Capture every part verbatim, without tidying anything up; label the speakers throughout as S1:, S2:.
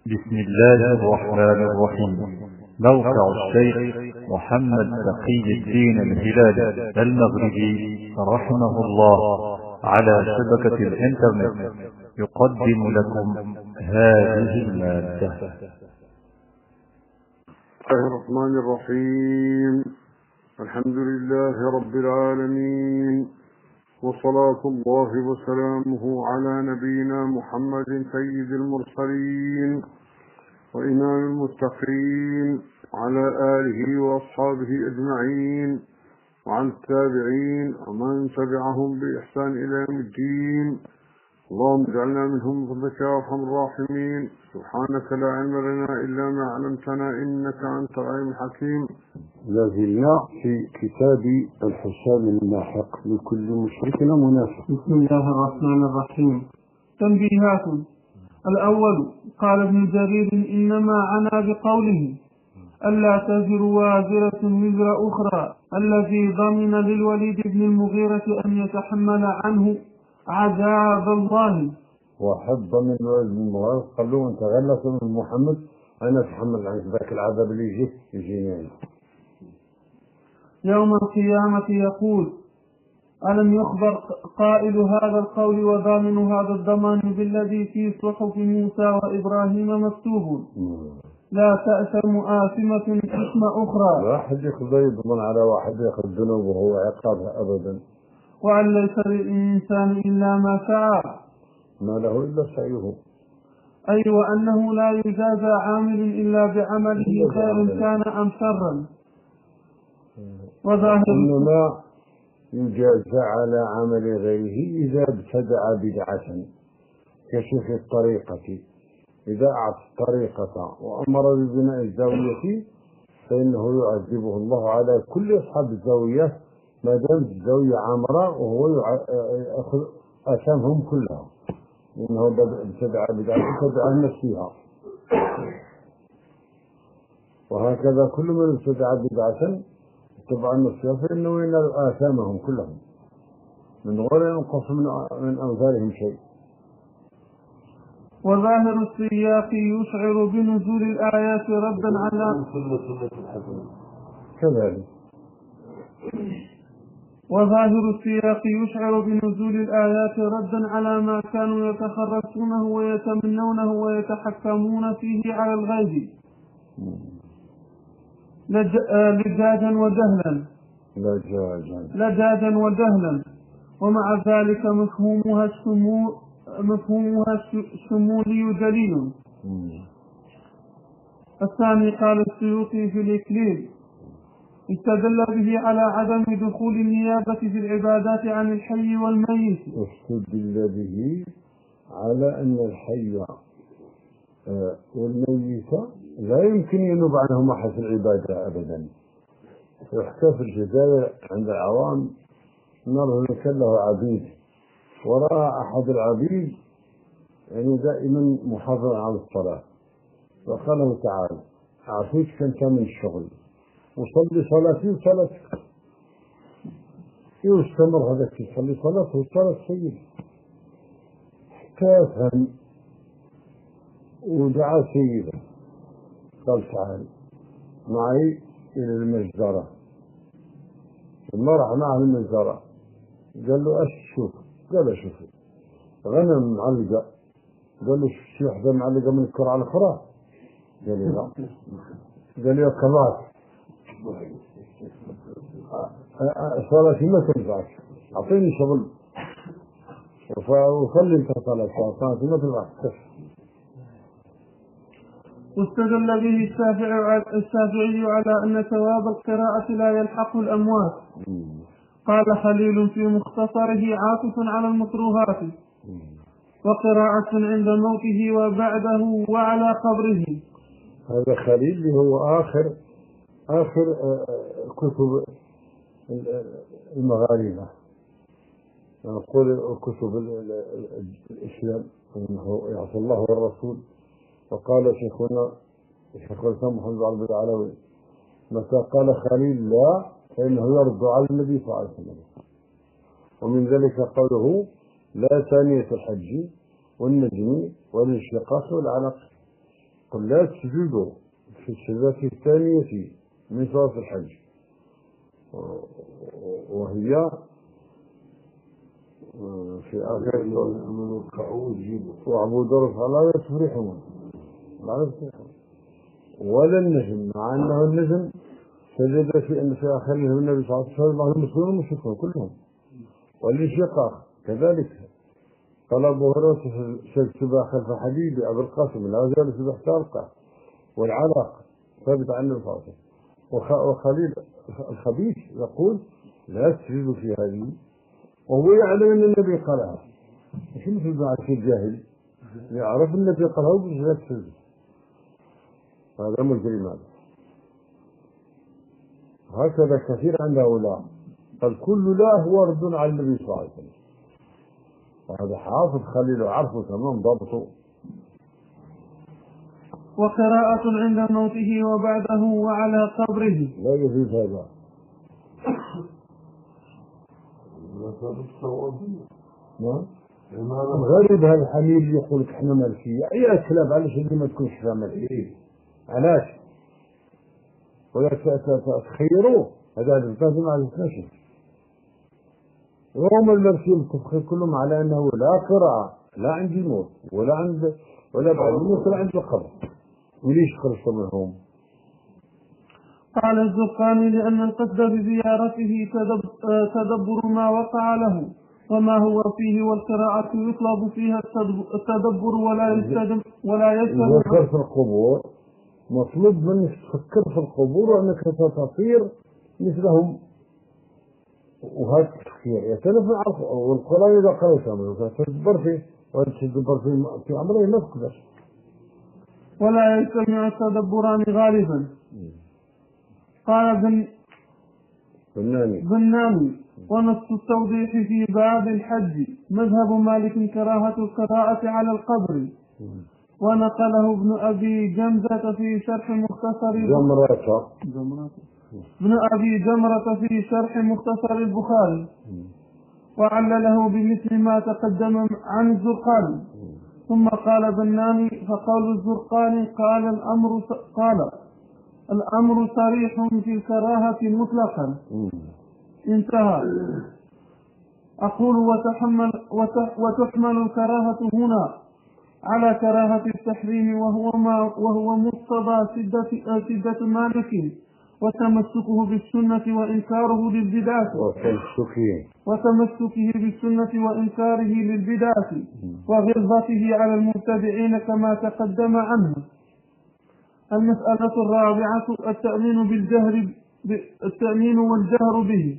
S1: بسم الله الرحمن الرحيم. موقع الشيخ محمد تقي الدين الهلالي المغربي رحمه الله على شبكة الإنترنت يقدم لكم هذه المادة.
S2: الله الرحمن الرحيم. الحمد لله رب العالمين، وصلاة الله وسلامه على نبينا محمد سيد المرسلين وإمام المتقين، وعلى آله وأصحابه أجمعين، وعن التابعين ومن تبعهم بإحسان إلى يوم الدين. اللهم اجعلنا منهم بفضلك يا أرحم الراحمين. سبحانك لا علم لنا إلا ما علمتنا إنك أنت العليم الحكيم.
S3: لازلنا في كتاب الحسام اللاحق لكل مشرك ومنافق.
S4: بسم الله الرحمن الرحيم. تنبيهات. الأول، قال ابن جرير إنما عنا بقوله ألا تزر وازرة وزر أخرى الذي ضمن للوليد بن المغيرة أن يتحمل عنه عذاب الله،
S3: وحب من الوليد بن المغيرة قال له أنت غلط من محمد، أنا أتحمل عنك ذاك العذاب اللي يجيك يجيني.
S4: يوم القيامة يقول ألم يخبر قائل هذا القول وضامن هذا الضمان بالذي في صحف موسى وإبراهيم مكتوب لا تأثم آثمة اسم أخرى.
S3: لا أحد يقدر يضمن على واحد يأخذ ذنوبه وهو عقابها أبدا.
S4: وأن ليس للإنسان إلا ما سعى
S3: ما له إلا سعيه.
S4: أي أيوة، وأنه لا يجازى عامل إلا بعمله خير كان أم شرا. وظاهر
S3: إنما يجازى على عمل غيره إذا ابتدع بدعة كشيخ الطريقة، إذا أعطى الطريقة وأمر ببناء الزاوية فإنه يعذبه الله على كل أصحاب الزاوية ما دامت الزاوية عامرة، وهو يأخذ أثامهم كلها، إنه ابتدع بدعة ابتدع نفسها. وهكذا كل من ابتدع بدعة اتبع نفسها فإنه ينال آثامهم كلهم من غير ينقص من أمثالهم شيء.
S4: وظاهر السياق يشعر بنزول الآيات ردا على
S3: كذلك.
S4: وظاهر السياق يشعر بنزول الآيات ردا على ما كانوا يتخرصونه ويتمنونه ويتحكمون فيه على الغيب لج... لجاجا وجهلا
S3: لجاجا
S4: لجاجا وجهلا ومع ذلك مفهومها الشمول مفهومها الشمولي جليل. الثاني، قال السيوطي في الإكليل استدل به على عدم دخول النيابة في العبادات عن الحي والميت.
S3: استدل به على أن الحي والميت لا يمكن ينوب عنهم أحد في العبادة أبدا. يحكى في الجزائر عند العوام أن رجلا كان له عبيد، ورأى أحد العبيد يعني دائما محافظا على الصلاة، فقال له تعال أعطيك أنت من الشغل وصلي صلاتي وصلاتك. يستمر هذاك يصلي صلاته وصلاة سيد حتى يفهم ودعا سيده قال تعال معي إلى المجزرة. ثم راح معه المجزرة قال له أشوف، قال أشوف غنم معلقة، قال له شي وحدة معلقة من الكرة على الأخرى، قال لي لا، قال لي كمات صلاتي ما تنفعك، أعطيني شغل وصلي انت صلاتي صلاتي ما تنفعك.
S4: واستدل به الشافعي على أن ثواب القراءة لا يلحق الأموات. قال خليل في مختصره عاطف على المكروهات، وقراءة عند موته وبعده وعلى قبره.
S3: هذا خليل اللي هو آخر آخر كتب المغاربة، نقول كتب الإسلام أنه يعصي الله والرسول. وقال شيخنا شيخ الإسلام محمد بن عبد العلوي متى قال خليل لا فإنه يرد على النبي صلى الله عليه وسلم. ومن ذلك قوله لا ثانية الحج والنجم والانشقاق والعلق، قل لا تسجدوا في السجدة الثانية من صلاة الحج، وهي في آخر واعبدوا رب لا تفرحون لا يفرحون ولا النجم، مع أنه النجم سجد في أن في آخره النبي صلى الله عليه وسلم المسلمون والمشركون كلهم، والانشقاق كذلك قال أبو هريرة سبح خلف حبيبي أبي القاسم لا زال سبح تلقى، والعلاق ثابت عن النبي صلى الله عليه وسلم. وخليل الخبيث يقول لا تسجد في هذه وهو يعلم أن النبي قالها، مش مثل بعض الجاهل يعرف النبي قالها وبس لا تسجد. هذا أمر الكلمات هكذا كثير عند هؤلاء، قال كل لا هو رد على النبي صلى الله عليه وسلم، وهذا حافظ خليل وعرفه تمام ضبطه.
S4: وقراءة عند موته وبعده وعلى قبره
S3: لا يجوز هذا. غريب هذا الحليل اللي يقول لك احنا مالكية، اي كلاب علاش اللي ما تكونش فيها مالكية؟ علاش؟ ولا تخيروه هذا الفاتح ما عرفناش. وهم المالكية متفقين كلهم على انه لا قراءة لا عند الموت ولا عند ولا بعد الموت ولا عند القبر. وليش خرجت منهم؟
S4: قال الزرقاني لأن القصد بزيارته تدبر ما وقع له وما هو فيه، والقراءة يطلب فيها التدبر ولا يستدم ولا يستدم
S3: الفكر في القبور. مطلوب منك تفكر في القبور وأنك تطير مثلهم، وهذا التفكير يتلف العرف. والقرآن إذا قرأت تدبر فيه وتدبر فيه في أمره ما تقدر.
S4: ولا يجتمع التدبران غالبا. قال بن بناني ونص التوضيح في باب الحج مذهب مالك كراهة القراءة على القبر، ونقله ابن أبي جمرة في شرح مختصر
S3: جمرة
S4: ابن أبي جمرة في شرح مختصر البخاري، وعلله بمثل ما تقدم عن الزرقاني. ثم قال بناني فقول الزرقاني قال الأمر قال الأمر صريح في الكراهة مطلقا انتهى. أقول وتحمل وتحمل الكراهة هنا على كراهة التحريم، وهو ما وهو مقتضى سدة سدة مالك وتمسكه بالسنة وإنكاره للبدعة وتمسكه بالسنة وإنكاره للبدعة وغلظته على المبتدعين كما تقدم عنه. المسألة الرابعة التأمين بالجهر التأمين والجهر به.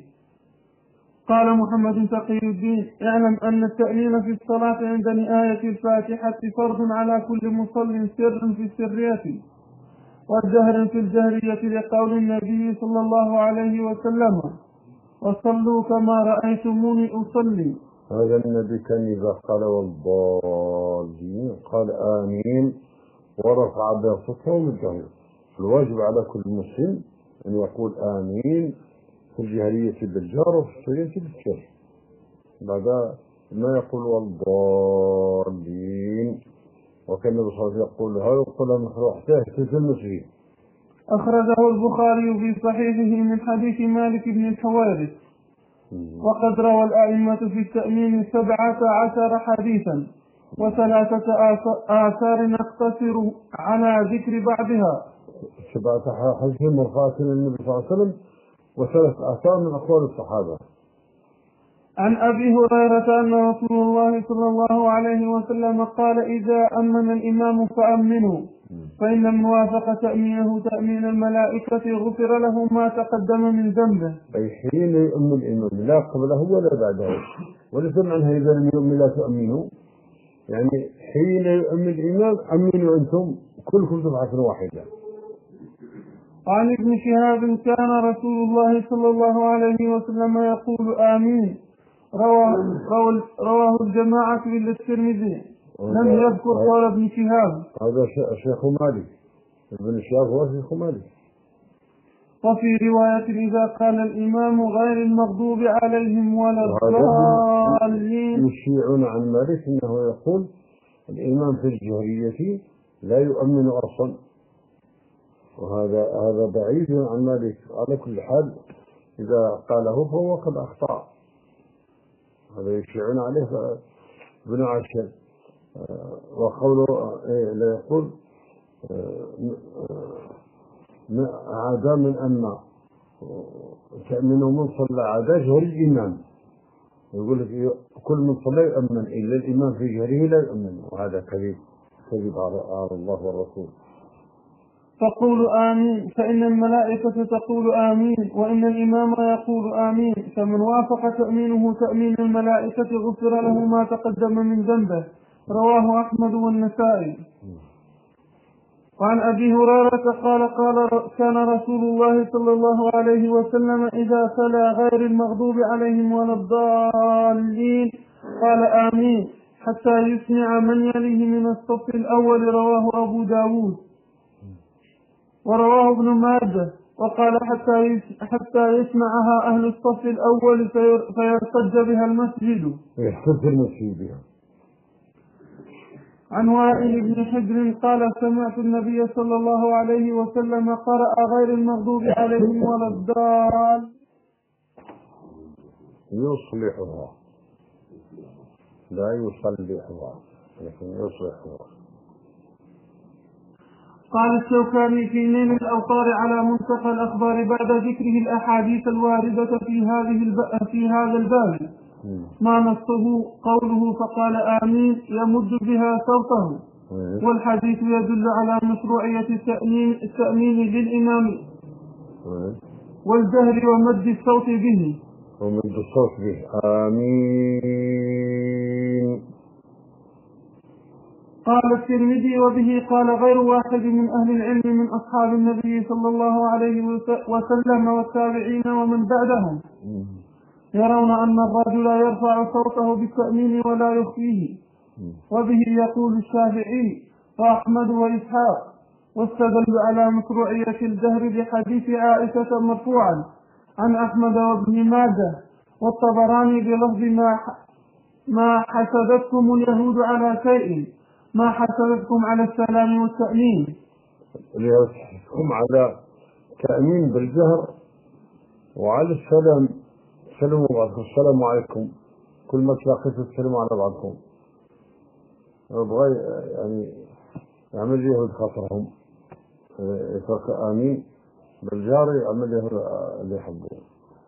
S4: قال محمد تقي الدين اعلم أن التأمين في الصلاة عند نهاية الفاتحة فرض على كل مصل سر في السرية والجهر في الجهرية، لقول النبي صلى الله عليه وسلم وصلوا كما رأيتموني أصلي.
S3: هذا النبي كان إذا قال والضالين قال آمين ورفع بصوته من الجهر. الواجب على كل مسلم أن يقول آمين في الجهرية بالجهر وفي السرية بالسر، بعد ما يقول والضالين. وكان النبي صلى الله عليه وسلم يقول هذا يقول مخروح تهتز المسجد.
S4: أخرجه البخاري في صحيحه من حديث مالك بن الحوارث. وقد روى الأئمة في التأمين سبعة عشر حديثا وثلاثة آثار نقتصر على ذكر بعضها.
S3: سبعة حديث مرفوعة النبي صلى الله عليه وسلم وثلاث آثار من أقوال الصحابة.
S4: عن أبي هريرة أن رسول الله صلى الله عليه وسلم قال إذا أمن الإمام فأمنوا فإن من وافق تأمينه تأمين الملائكة غفر له ما تقدم من ذنبه.
S3: أي حين يؤمن الإمام لا قبله ولا بعده، وليس معنى إذا لم يؤمن لا تؤمنوا، يعني حين يؤمن الإمام أمنوا أنتم كلكم دفعة واحدة.
S4: عن ابن شهاب كان رسول الله صلى الله عليه وسلم يقول آمين، رواه, رواه الجماعة إلا الترمذي، لم يذكر قول ابن شهاب.
S3: هذا شيخ مالك، ابن شهاب هو شيخ مالك.
S4: وفي رواية إذا قال الإمام غير المغضوب عليهم ولا الضالين.
S3: يشيعون عن مالك أنه يقول الإمام في الجهرية لا يؤمن أصلا، وهذا هذا بعيد عن مالك. على كل حال إذا قاله فهو قد أخطأ، هذا يشيعون عليه ابن عشر. وقوله لا يقول عدا من أن تأمنه من صلى عدا جهر الإمام، يقول لك كل من صلى يؤمن إلا الإمام في جهره لا يؤمن، وهذا كذب كذب على الله والرسول.
S4: فقولوا آمين، فإن الملائكة تقول آمين، وإن الإمام يقول آمين، فمن وافق تأمينه تأمين الملائكة غفر له ما تقدم من ذنبه. رواه أحمد والنسائي. وعن أبي هريرة قال قال كان رسول الله صلى الله عليه وسلم إذا تلا غير المغضوب عليهم ولا الضالين قال آمين حتى يسمع من يليه من الصف الأول. رواه أبو داود ورواه ابن ماجه، وقال حتى حتى يسمعها أهل الصف الأول فيرتج بها المسجد
S3: يحتج المسجد بها.
S4: عن وائل بن حجر قال سمعت النبي صلى الله عليه وسلم قرأ غير المغضوب عليهم ولا الضالين
S3: يصلحها، لا يصلحها لكن يصلحها.
S4: قال الشوكاني في نيل الأوطار على منتقى الأخبار بعد ذكره الأحاديث الواردة في هذه في هذا الباب ما نصه قوله فقال آمين يمد بها صوته، والحديث يدل على مشروعية التأمين, التأمين للإمام والجهر ومد الصوت به
S3: ومد الصوت به آمين.
S4: قال الترمذي وبه قال غير واحد من أهل العلم من أصحاب النبي صلى الله عليه وسلم والتابعين ومن بعدهم يرون أن الرجل يرفع صوته بالتأمين ولا يخفيه، وبه يقول الشافعي وأحمد وإسحاق، واستدل على مشروعية الجهر بحديث عائشة مرفوعا عن أحمد وابن ماجه والطبراني بلفظ ما ما حسدتكم اليهود على شيء ما حسدتكم على السلام والتأمين.
S3: ليحكم على تأمين بالجهر وعلى السلام، سلموا بعضكم السلام عليكم، كل ما تلاقيتوا تسلموا على بعضكم. يبغى يعني يعمل اليهود خاطرهم يترك آمين بالجار، يعمل اليهود اللي يحبون.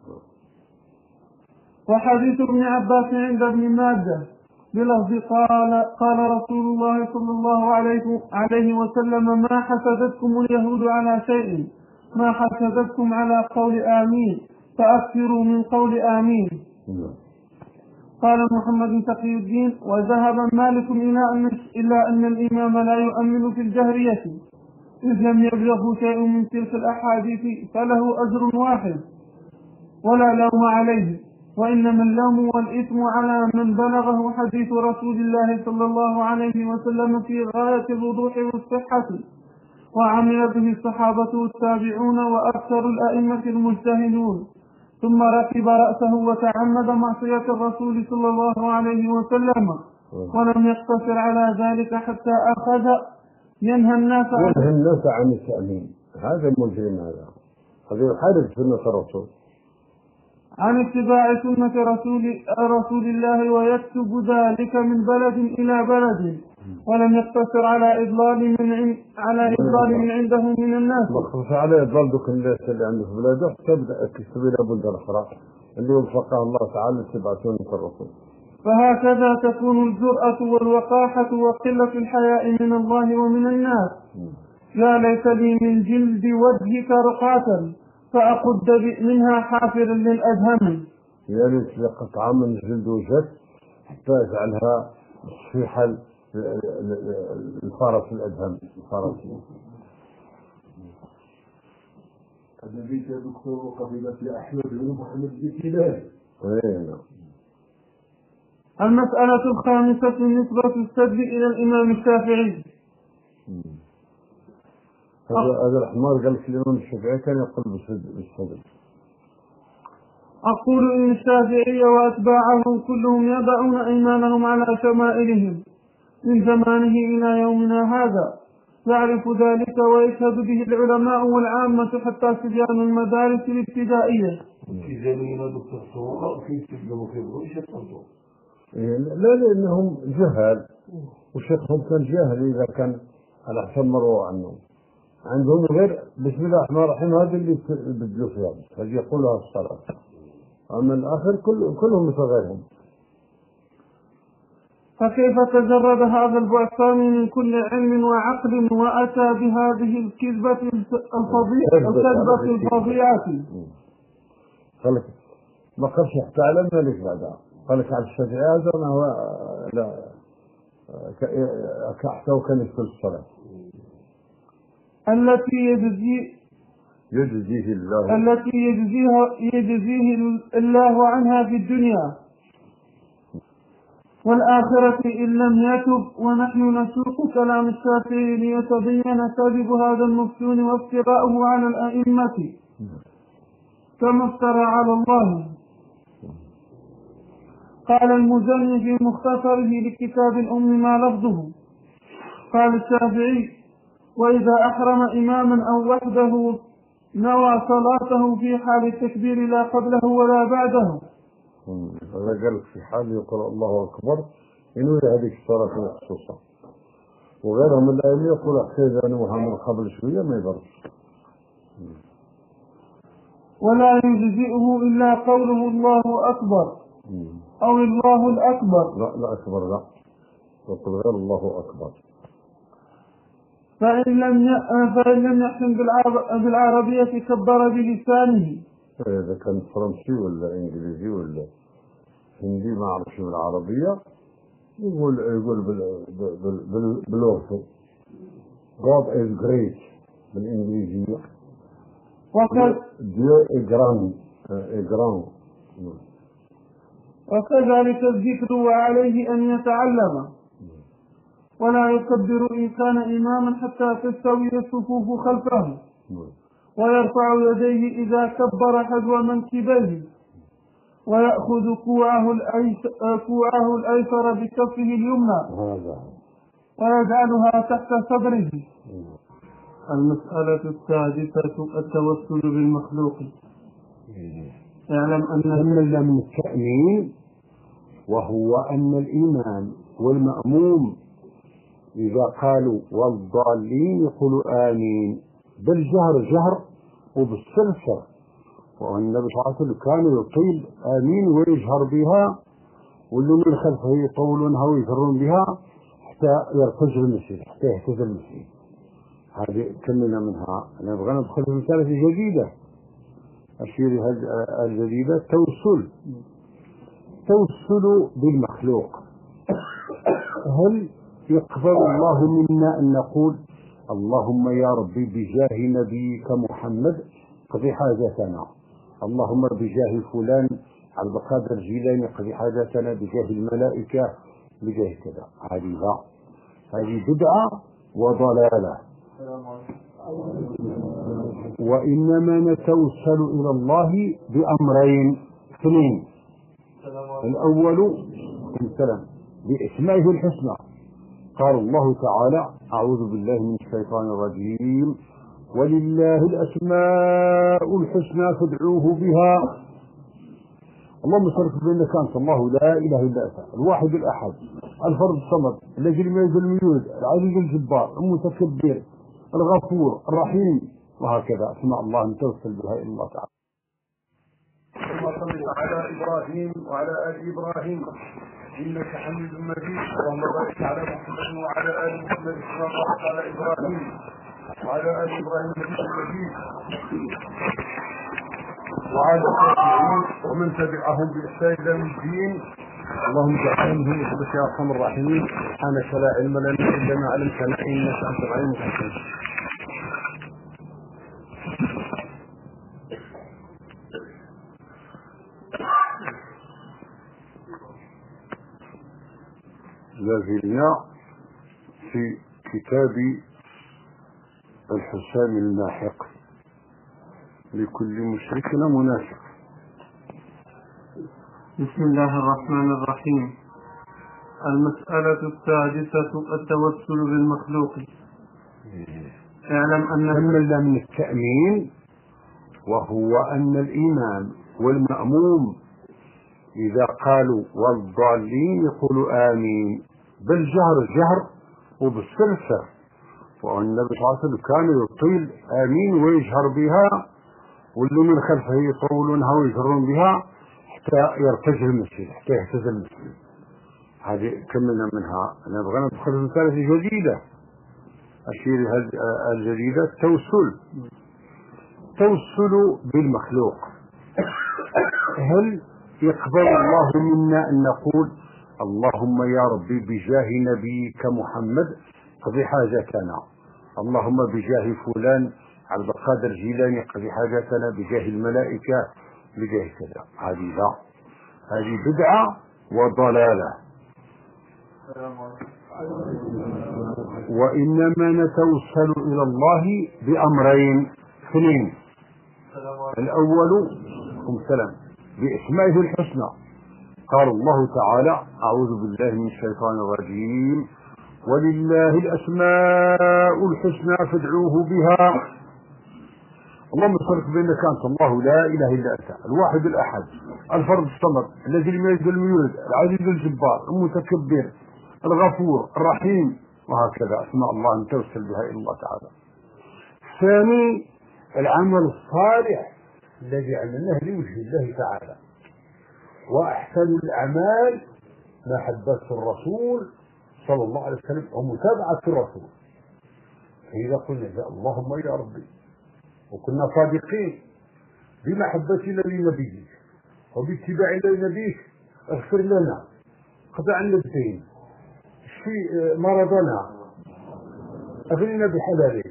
S4: وحديث ابن عباس عند ابن ماجه بلفظ قال قال رسول الله صلى الله عليه عليه وسلم ما حسدتكم اليهود على شيء ما حسدتكم على قول آمين فأكثروا من قول آمين. قال محمد تقي الدين وذهب مالك إلى أن الإمام لا يؤمن في الجهرية إذ لم يبلغه شيء من تلك الأحاديث فله أجر واحد ولا لوم عليه، وإنما اللوم والإثم على من بلغه حديث رسول الله صلى الله عليه وسلم في غاية الوضوح والصحة وعمل به الصحابة والتابعون وأكثر الأئمة المجتهدون، ثم ركب رأسه وتعمد معصية الرسول صلى الله عليه وسلم ولم يقتصر على ذلك حتى أخذ ينهى الناس عن
S3: ينهى الناس عن التأمين. هذا مجرم، هذا هذا يحارب سنة الرسول
S4: عن اتباع سنة رسول, رسول الله ويكتب ذلك من بلد إلى بلد ولم يقتصر على إضلال من عند على إضلال من عنده من الناس،
S3: مخصوص على إضلال ذوك الناس اللي عنده في بلاده تبدأ تكتب إلى بلدان أخرى اللي وفقها الله تعالى اتباع سنة الرسول.
S4: فهكذا تكون الجرأة والوقاحة وقلة الحياء من الله ومن الناس. لا ليس لي من جلد وجهك رقعة فأقد منها حافر للأدهم،
S3: يعني قطعة من جلد وجهك حتى يجعلها صفيحة الفارس الأدهم الفارس.
S5: النبي يا دكتور وقبيلة أحمد بن محمد بن كلاب.
S4: المسألة الخامسة نسبة السد إلى الإمام الشافعي.
S3: هذا هذا الحمار قال لك الإمام الشافعي كان يقول بالسد.
S4: أقول إن الشافعي وأتباعهم كلهم يضعون أيمانهم على شمائلهم من زمانه إلى يومنا هذا، يعرف ذلك ويشهد به العلماء والعامة حتى صبيان المدارس الابتدائية.
S3: لا لأنهم جهل، وشيخهم كان جاهل إذا كان على حسب مروى عنه. عندهم غير بسم الله الرحمن الرحيم هذا اللي بدلوا فيها، هذه يقولها الصلاة. أما الآخر كل كلهم مثل غيرهم.
S4: فكيف تجرد هذا البعثاني من كل علم وعقل وأتى بهذه الكذبة الفظيعة الفظيعة؟
S3: قالك ما قالش حتى على مالك بعدها، قالك على الشافعي هذا ما هو لا كحتى وكان يدخل الصلاة
S4: التي يجزي
S3: يجزيه الله
S4: التي يجزيها يجزيه الله عنها في الدنيا والآخرة إن لم يتب. ونحن نسوق كلام الشافعي ليتبين كذب هذا المفتون وافتراءه على الأئمة كما افترى على الله. قال المزني في مختصره لكتاب الأم ما لفظه. قال الشافعي: وإذا أحرم إماما أو وحده نوى صلاته في حال التكبير لا قبله ولا بعده.
S3: هذا قال في حال يقول الله أكبر إنه هذه الصلاة مخصوصة، وغيرهم الأئمة يقول أحسن أنه من قبل شوية ما يضرش.
S4: ولا يجزئه إلا قوله الله أكبر أو الله الأكبر.
S3: لا لا أكبر لا، يقول غير الله أكبر.
S4: فإن لم فإن لم يحسن بالعربية كبر بلسانه.
S3: إذا كان فرنسي ولا إنجليزي ولا هندي ما أعرفش بالعربية يقول يقول بال بلغته God is great بالإنجليزية.
S4: وكذلك الذكر وعليه أن يتعلم ولا يكبر إن كان إماما حتى تستوي الصفوف خلفه ويرفع يديه إذا كبر حذو منكبيه ويأخذ كوعه الأيسر بكفه اليمنى ويجعلها تحت صدره. المسألة السادسة التوسل بالمخلوق. اعلم أن
S3: من التأمين وهو أن الإمام والمأموم إذا قالوا والضالين يقولوا آمين بالجهر جهر وبالسر سر. والنبي صلى الله عليه وسلم كان يطيل آمين ويجهر بها والذين خلفه يطولونها ويجهرون بها حتى يرتج المسجد حتى يهتز المسجد. هذه كملنا منها. نبغى ندخل في مسألة جديدة. أشير هذه الجديدة التوسل. توسل بالمخلوق. هل يقبل الله منا أن نقول اللهم يا ربي بجاه نبيك محمد قضي حاجتنا، اللهم بجاه فلان عبد القادر الجيلاني قضي حاجتنا، بجاه الملائكة بجاه كذا؟ هذه هذه بدعة وضلالة. وإنما نتوسل إلى الله بأمرين اثنين. الأول السلام بإسمائه الحسنى. قال الله تعالى: أعوذ بالله من الشيطان الرجيم ولله الأسماء الحسنى فادعوه بها. اللهم صل بأنك أنت الله لا إله إلا أنت الواحد الأحد الفرد الصمد الذي لم يلد ولم يولد العزيز الجبار المتكبر الغفور الرحيم، وهكذا أسماء الله نتوسل بها إلى الله تعالى. اللهم صل على إبراهيم وعلى آل إبراهيم إنك حميد مجيد. اللهم بارك على محمد وعلى آل محمد كما باركت على إبراهيم وعلى آل إبراهيم إنك مجيد. وعلى التابعين ومن تبعهم بإحسان إلى يوم الدين. اللهم اجعلنا منهم برحمتك يا أرحم الراحمين. سبحانك لا علم لنا إلا ما علمتنا إنك أنت العليم الحكيم. لازلنا في كتاب الحسام الماحق لكل مشرك منافق.
S4: بسم الله الرحمن الرحيم. المسألة السادسة التوسل بالمخلوق. اعلم أن
S3: كملنا من التأمين، وهو أن الإمام والمأموم إذا قالوا والضالين يقولوا آمين بالجهر الجهر وبالسر سر. والنبي صلى الله عليه وسلم كان يطيل آمين ويجهر بها، واللي من خلفه يطولونها ويجهرون بها حتى يرتجل المسجد، حتى يهتز المسجد. هذه كملنا منها. نبغى ندخل في مسألة جديدة، أشير الجديدة التوسل. توسل بالمخلوق. هل يقبل الله منا أن نقول اللهم يا ربي بجاه نبيك محمد قضي حاجتنا، اللهم بجاه فلان عبد القادر الجيلاني قضي حاجتنا، بجاه الملائكة، بجاه كذا؟ هذه لا، هذه بدعة وضلالة. وإنما نتوسل إلى الله بأمرين اثنين. الأول السلام بأسمائه الحسنى. قال الله تعالى أعوذ بالله من الشيطان الرجيم ولله الأسماء الحسنى فادعوه بها. اللهم صل بأنك أنت الله لا إله إلا أنت الواحد الأحد الفرد الصمد الذي لم يلد ولم يولد العزيز الجبار المتكبر الغفور الرحيم، وهكذا أسماء الله نتوسل بها إلى الله تعالى. ثاني العمل الصالح الذي عملناه لوجه الله تعالى، وأحسن الأعمال محبة الرسول صلى الله عليه وسلم ومتابعة الرسول. فإذا قلنا اللهم يا ربي وكنا صادقين بمحبتنا لنبيك وباتباعنا لنبيك اغفر لنا قضى عنا الدين اشفي مرضنا أغننا بحلالك،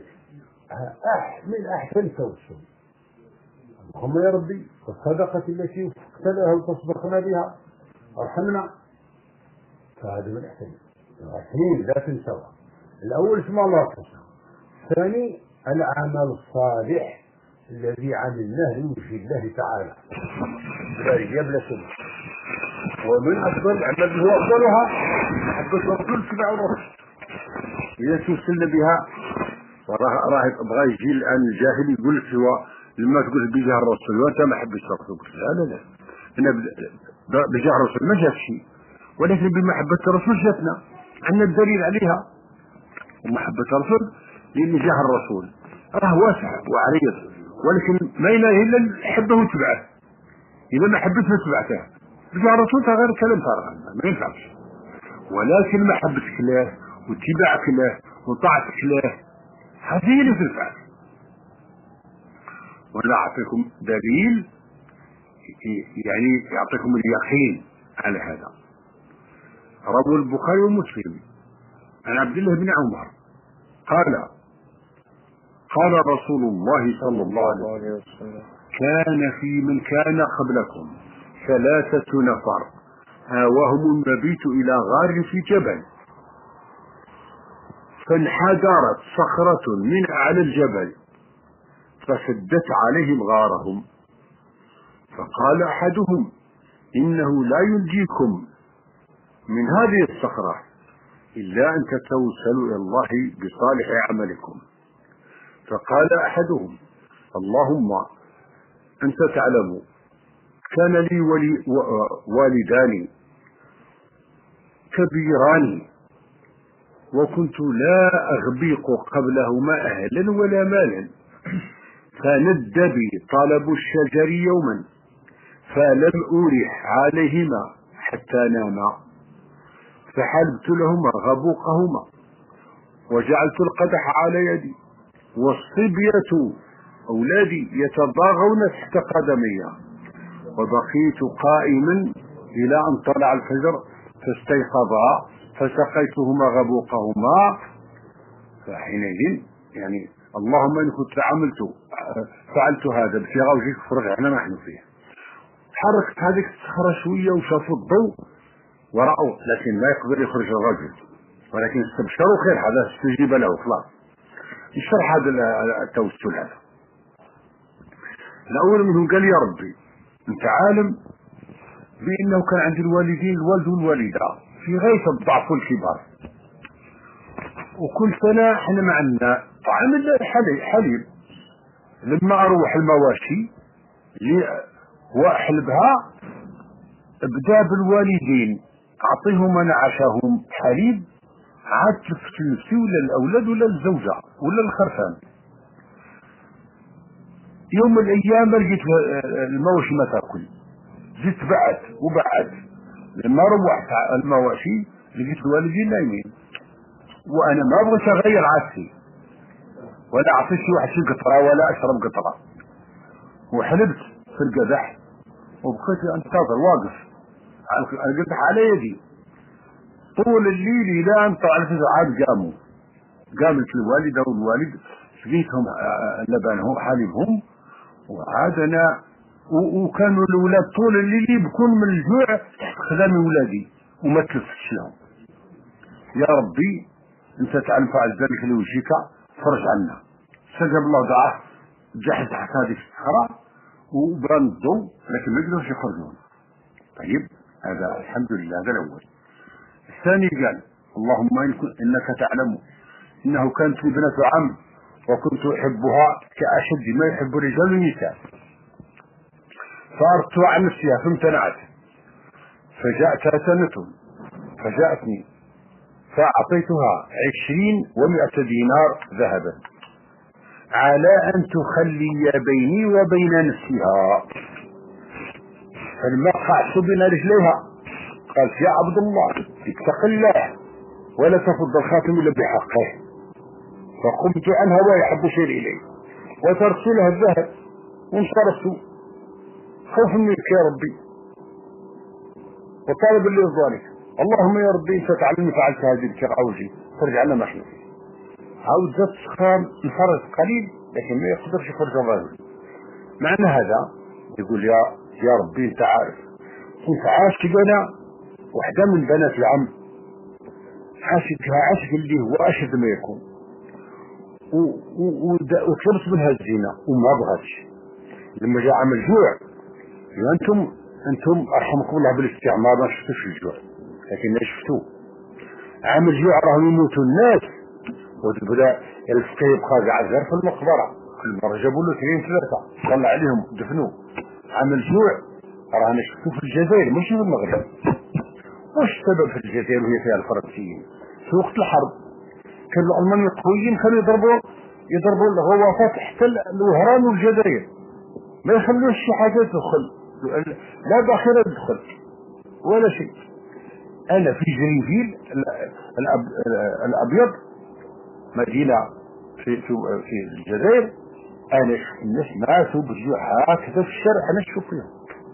S3: من أحسن توسل. اللهم يا ربي والصدقة التي وفقت لها وتصدقنا بها ارحمنا. فهذا من أحسن الاثنين لا تنسوا. الأول اسم الله الحسنى، الثاني العمل الصالح الذي عملناه لوجه الله تعالى لا رياء بلا سمع. ومن أفضل الأعمال هو أفضلها محبة الرسول اتباع الرسول. إذا توسلنا بها وراه راه بغى يجي الآن الجاهل يقول لك هو لما تقول بجاه الرسول وأنت ما حبيتش الرسول، لا لا لا، أنا بجاه الرسول ما جات شيء، ولكن بمحبة الرسول جاتنا، عندنا الدليل عليها. ومحبة الرسول لأن جاه الرسول راه واسع وعريض، ولكن ما إله إلا نحبه وتبعه. إذا ما حبيت ما تبعته بجاه الرسول غير كلام فارغ ما ينفعش. ولكن محبتك له واتباعك له وطاعتك له هذه اللي تنفع. وأنا أعطيكم دليل يعني يعطيكم اليقين على هذا. روى البخاري ومسلم عن عبد الله بن عمر قال قال رسول الله صلى الله عليه وسلم كان في من كان قبلكم ثلاثة نفر آواهم المبيت إلى غار في جبل، فانحدرت صخرة من أعلى الجبل فسدت عليهم غارهم، فقال أحدهم إنه لا ينجيكم من هذه الصخرة إلا أن تتوسلوا إلى الله بصالح عملكم. فقال أحدهم اللهم أنت تعلم كان لي ولي والدان كبيران وكنت لا أغبيق قبلهما أهلا ولا مالا، فند بي طلب الشجر يوما فلم أورح عليهما حتى ناما، فحلبت لهما غبوقهما وجعلت القدح على يدي والصبية أولادي يتضاغون تحت قدمي، وبقيت قائما إلى أن طلع الفجر فاستيقظا فسقيتهما غبوقهما. فحينئذ يعني اللهم إن كنت عملت فعلت هذا ابتغاء وجهك فرغ عنا ما نحن فيه. حركت هذيك الصخرة شوية وشافوا الضوء ورأوا، لكن لا يقدر يخرج الرجل، ولكن استبشروا خير هذا استجيب له خلاص. الشرح هذا التوسل هذا. الأول منهم قال يا ربي أنت عالم بأنه كان عند الوالدين الوالد والوالدة في غاية الضعف والكبار، وكل سنة احنا معنا طعم الحليب حليب. لما اروح المواشي اللي واحلبها ابدا بالوالدين اعطيهم انا عشاهم حليب، عاد تلفت لنفسي ولا الاولاد ولا الزوجه ولا الخرفان. يوم من الايام لقيت المواشي ما تاكل، زدت بعد وبعد. لما روحت المواشي لقيت الوالدين نايمين، وانا ما بغيت اغير عادتي ولا اعطي شي واحد شي قطره ولا اشرب قطره، وحلبت في القدح وبقيت انتظر واقف القدح على يدي طول الليل الى ان طلعت عاد قاموا. قامت الوالده والوالد سقيتهم لبنهم حليبهم، وعاد انا وكانوا الاولاد طول الليل يبكون من الجوع تحت خدام ولادي وما تلفتش لهم. يا ربي انت تعلم فعل ذلك لوجهك فرج عنا. استجاب الله دعاه، جحد تحت هذه الصخره وبان الضوء لكن ما يقدروش يخرجون. طيب هذا الحمد لله. هذا الاول. الثاني قال اللهم انك تعلم انه كانت لي ابنة عم وكنت احبها كاشد ما يحب الرجال النساء، فاردت عن نفسها فامتنعت، فجاءتها سنة فجاءتني فاعطيتها عشرين ومائة دينار ذهبا على ان تخلي بيني وبين نفسها. فلما قعدت بين رجليها قالت يا عبد الله اتق الله ولا تفض الخاتم الا بحقه. فقمت عنها ويحب شيء الي وتركت لها الذهب وانصرفت خوفا منك يا ربي وطالبا لرضوانك. اللهم يا ربي انت تعلمني فعلت هذه ابتغاء وجهي فرجع لنا ما شئت. عاود زاد سخان انفرد قليل لكن ما يقدرش يخرج الرجل. معنى هذا يقول يا يا ربي انت عارف كنت عاشق انا وحده من بنات العم، عاشقها عاشق اللي هو اشد ما يكون، وطلبت منها الزنا وما بغتش. لما جاء عام الجوع انتم انتم ارحمكم الله بالاستعمار ما شفتوش الجوع لكن ما شفتوه. عام الجوع راهم يموتوا الناس وتبدا الفقيه يبقى قاعد غير في المقبره، كل مره جابوا له اثنين ثلاثه طلع عليهم دفنوه. عام الجوع رانا شفتوه في الجزائر مش في المغرب. واش السبب في الجزائر وهي فيها الفرنسيين؟ في وقت الحرب كانوا الالمان القويين كانوا يضربوا يضربوا الغواصات حتى الوهران والجزائر ما يخلوش شي حاجه تدخل، لا باخره تدخل ولا شيء. انا في جريفيل الابيض مدينه في في في الجزائر انا شفت الناس ماتوا بالجوع هكذا في الشارع انا نشوف فيهم.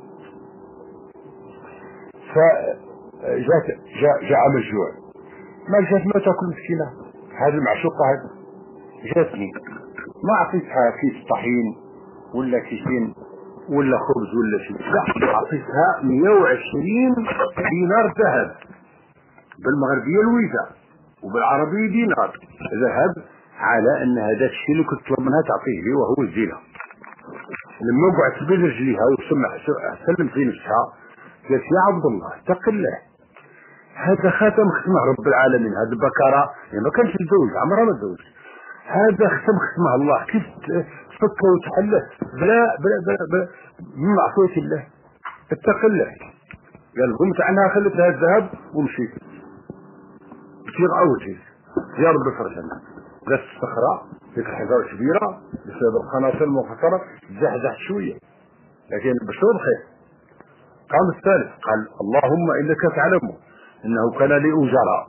S3: فجاء جاء جاء عام الجوع ما جات ما تاكل مسكينه هذه المعشوقه هذه جاتني ما اعطيتها كيس طحين ولا كيسين ولا خبز ولا شيء، لا اعطيتها مئة وعشرين دينار ذهب بالمغربيه الويزه وبالعربيه دينار ذهب على ان هذا الشيء اللي كنت طلب منها تعطيه لي وهو الزنا. لما قعدت بين رجليها وسمع سلم في نفسها قالت يا عبد الله اتق الله هذا خاتم ختمه رب العالمين، هذا بكره يعني ما كانش الزوج عمرها ما تزوج، هذا ختم ختمه الله كيف تفكر وتحله بلا بلا بلا, بلا من معصية الله اتق الله. قال قمت عنها خلت لها الذهب ومشيت بصير اوجه يا رب فرجنا. قلت الصخرة ذيك الحجارة كبيرة بسبب القناطر المنخفضة زحزح شوية لكن بشور خير. قام الثالث قال اللهم انك تعلم انه كان لي اجراء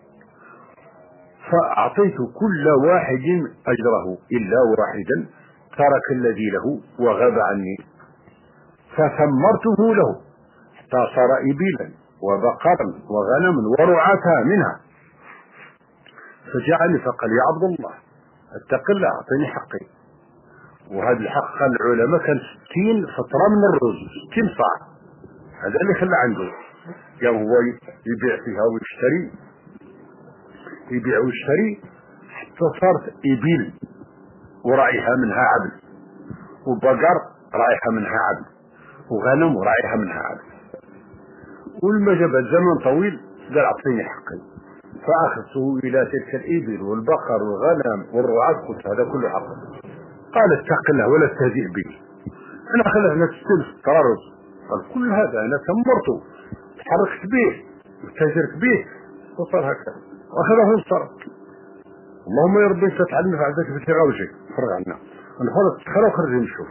S3: فاعطيت كل واحد اجره الا واحدا ترك الذي له وغاب عني فثمرته له حتى صار ابلا وبقرا وغنما ورعاة منها. فجاءني فقال يا عبد الله اتق الله اعطيني حقي. وهذا الحق قال العلماء كان ستين فطرة من الرز ستين صاع، هذا اللي خلى عنده. قال هو يبيع فيها ويشتري يبيع ويشتري حتى صارت ابل ورعيها منها عبد وبقر رعيها منها عبد وغنم ورعيها منها عبد. ولما جاب زمن طويل قال اعطيني حقي فأخذته إلى تلك الإبل والبقر والغنم والرعاة، قلت هذا كله حق. قال اتق الله ولا تستهزئ به، أنا خلق لك السلف ترارز، قال كل هذا أنا تمرته تحركت به وتاجرت به وصار هكذا وأخذه انصرف. اللهم يا ربي انت تعلمنا فعلتك في تغاوشك فرغ عنا نخلص تخرى وخرج نشوف.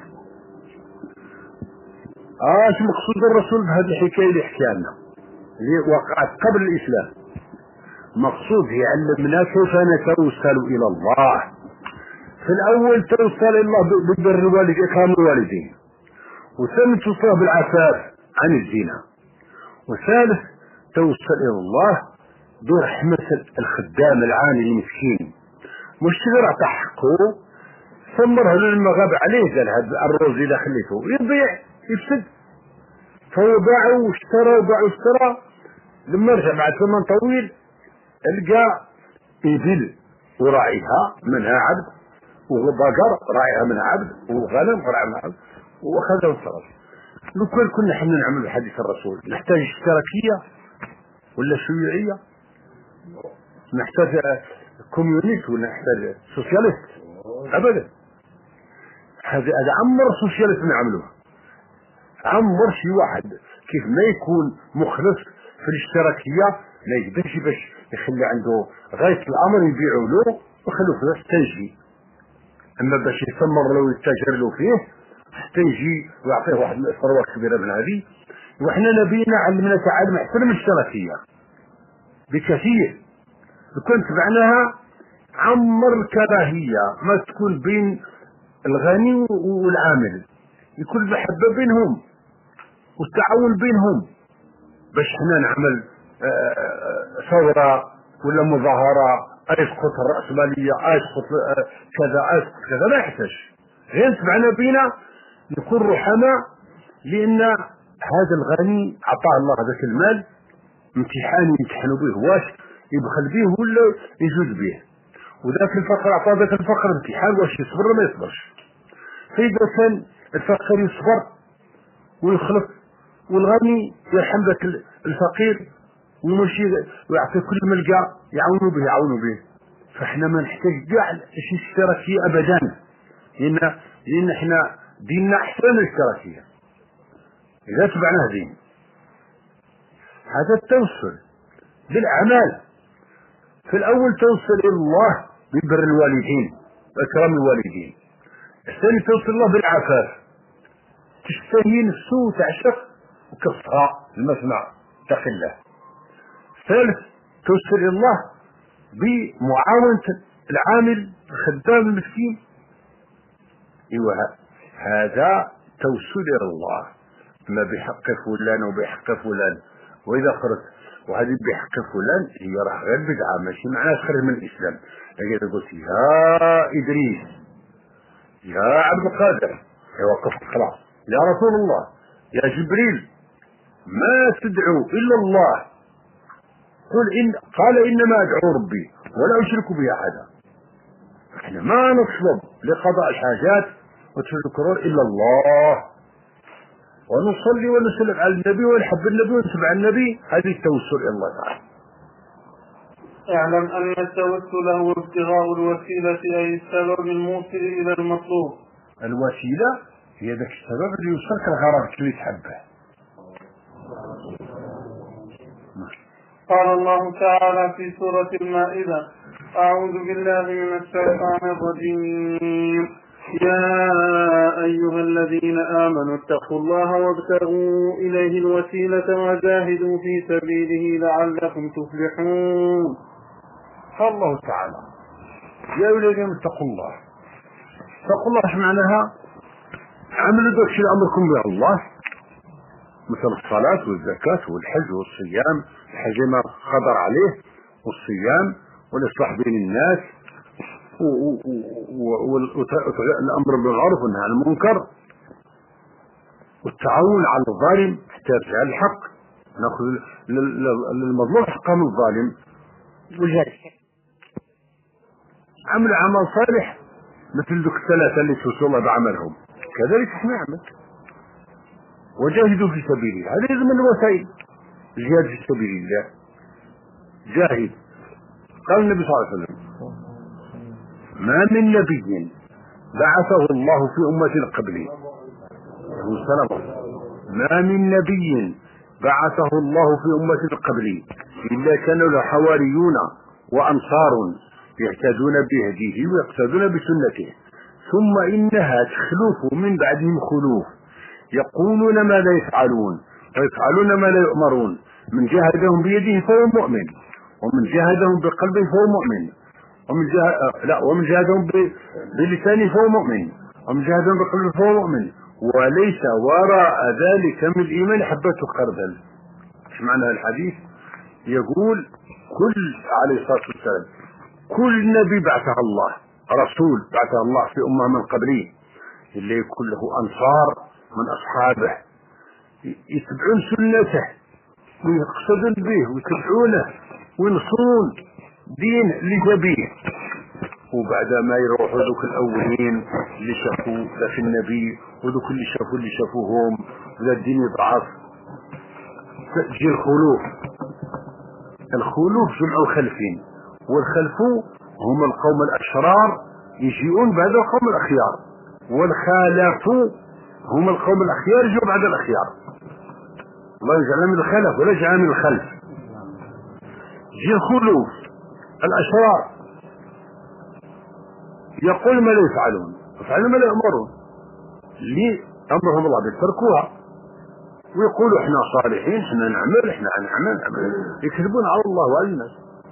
S3: آه شو مقصود الرسول بهذه الحكاية اللي حكى لنا اللي وقعت قبل الإسلام؟ مقصود يعلمنا كيف نتوسل إلى الله. في الأول توسل إلى الله ببر الوالدين إكرام الوالدين، وثاني توصل بالعفاف عن الزنا، وثالث توصل إلى الله برحمة الخدام العاني المسكين، مش تقدر أعطى حقه ثمره لما غاب عليه قال هذا الروز إذا خليته يضيع يفسد، فهو باعه واشترى وباع واشترى. لما رجع بعد ثمن طويل القى إبل وراعيها منها عبد، وبقر راعيها منها عبد، وغنم راعيها منها عبد، وأخذها وانصرف. لو كان كنا احنا نعمل حديث الرسول نحتاج اشتراكية ولا شيوعية؟ نحتاج كوميونيست ولا نحتاج سوسياليست؟ أبدا. هذا هذا عمر سوسياليست نعملوه، عمر شي واحد كيف ما يكون مخلص في الاشتراكية ما يقدرش باش يخلي عنده غاية الأمر يبيعوا له ويخلوه فلوس تنجي، أما باش يثمر له ويتاجر له فيه حتى يجي ويعطيه واحد الثروة كبيرة من هذه. وإحنا نبينا علمنا تعالى احترم الاشتراكية بكثير، لو كنت تبعناها عمر الكراهية ما تكون بين الغني والعامل، يكون المحبة بينهم والتعاون بينهم، باش احنا نعمل ثورة ولا مظاهرة اسقط الرأسمالية اسقط كذا اسقط كذا، لا يحتاج غير نتبعنا بينا نكون رحماء، لأن هذا الغني عطاه الله هذاك المال امتحان يمتحنوا به واش يبخل به ولا يجوز به، وذاك الفقر عطاه ذاك الفقر امتحان واش يصبر ما يصبرش. فإذا كان الفقير يصبر ويخلص والغني يرحم ذاك الفقير ويمشي ويعطي كل ما لقى يعاونوا به يعاونوا به، فاحنا ما نحتاج كاع شي اشتراكية ابدا، لان لان احنا ديننا احسن الاشتراكية اذا تبعناه دين. هذا التوسل بالاعمال، في الاول توسل الى الله ببر الوالدين واكرام الوالدين، الثاني توسل الله بالعفاف، تشتهي نفسه تعشق وكفها المسمع تقي الله. ثالث توسل الى الله بمعاونة العامل الخدام المسكين. ايوه هذا توسل الى الله، ما بحق فلان وبحق فلان، واذا خرج وهذه بحق فلان هي راح غير بدعه ماشي معناها خرج من الاسلام. اذا قلت يا ادريس يا عبد القادر يوقف خلاص يا رسول الله يا جبريل ما تدعو الا الله، قل إن قال انما ادعو ربي ولا اشرك به احدا. احنا ما نطلب لقضاء الحاجات وتذكرون الا الله، ونصلي ونسلم على النبي ونحب النبي ونتبع النبي، هذه التوسل الى الله تعالى.
S4: اعلم ان التوسل هو ابتغاء الوسيله اي السبب الموصل الى المطلوب.
S3: الوسيله هي ذاك السبب اللي يوصلك الغرض اللي تحبه.
S4: قال الله تعالى في سورة المائدة: أعوذ بالله من الشيطان الرجيم. يا أيها الذين آمنوا اتقوا الله وابتغوا إليه الوسيلة وجاهدوا في سبيله لعلكم تفلحون.
S3: قال الله تعالى: يا أيها الذين اتقوا الله. اتقوا الله ايش معناها؟ عملوا ذاك الشيء أمركم به الله، مثل الصلاة والزكاة والحج والصيام، الحج ما خضر عليه والصيام والإصلاح بين الناس والأمر بالمعروف والنهي عن المنكر والتعاون على الظالم حتى يرجع الحق، ناخذ للمظلوم حقه من الظالم وجاهد. عمل عمل صالح مثل ذوك الثلاثة اللي توصل الله بعملهم، كذلك احنا نعمل. وجاهدوا في سبيله، هذا لازم من الوسائل، الجهاد في سبيل الله. جاهد
S2: قال النبي صلى الله عليه وسلم: ما من نبي بعثه الله في أمة قبلي ما من نبي بعثه الله في أمة قبلي إلا كان له حواريون وأنصار يهتدون بهديه ويقتدون بسنته، ثم إنها تخلف من بعدهم خلوف يقولون ما لا يفعلون ويفعلون ما لا يؤمرون، من جاهدهم بيده فهو مؤمن، ومن جاهدهم بقلبه فهو مؤمن، ومن جاهد لا ومن جاهدهم بلسانه فهو مؤمن، ومن جاهدهم بقلبه فهو مؤمن، وليس وراء ذلك من الإيمان حبة خردل. ايش معنى الحديث؟ يقول كل عليه الصلاة والسلام كل نبي بعثه الله، رسول بعثه الله في أمة من قبله، اللي يكون له أنصار من أصحابه يتبعون سنته ويقصدون به ويتبعونه وينصرون دين اللي جابيه. وبعد ما يروحوا ذوك الأولين اللي شافوا ذاك النبي وذوك اللي شافوا اللي شافوهم وذا الدين يضعف، تجي الخلوف. الخلوف جمعوا خلفين، والخلف هم القوم الأشرار يجيئون بعد القوم الأخيار، والخالف هم القوم الأخيار يجوا بعد الأخيار. الله يجعلنا من الخلف ولا يجعلنا من الخلف. جي الخلوف الأشرار يقول ما لا يفعلون يفعلون ما لا يأمرون، لي أمرهم الله بيتركوها ويقولوا احنا صالحين احنا نعمل احنا نعمل, نعمل. يكذبون على الله وعلى الناس.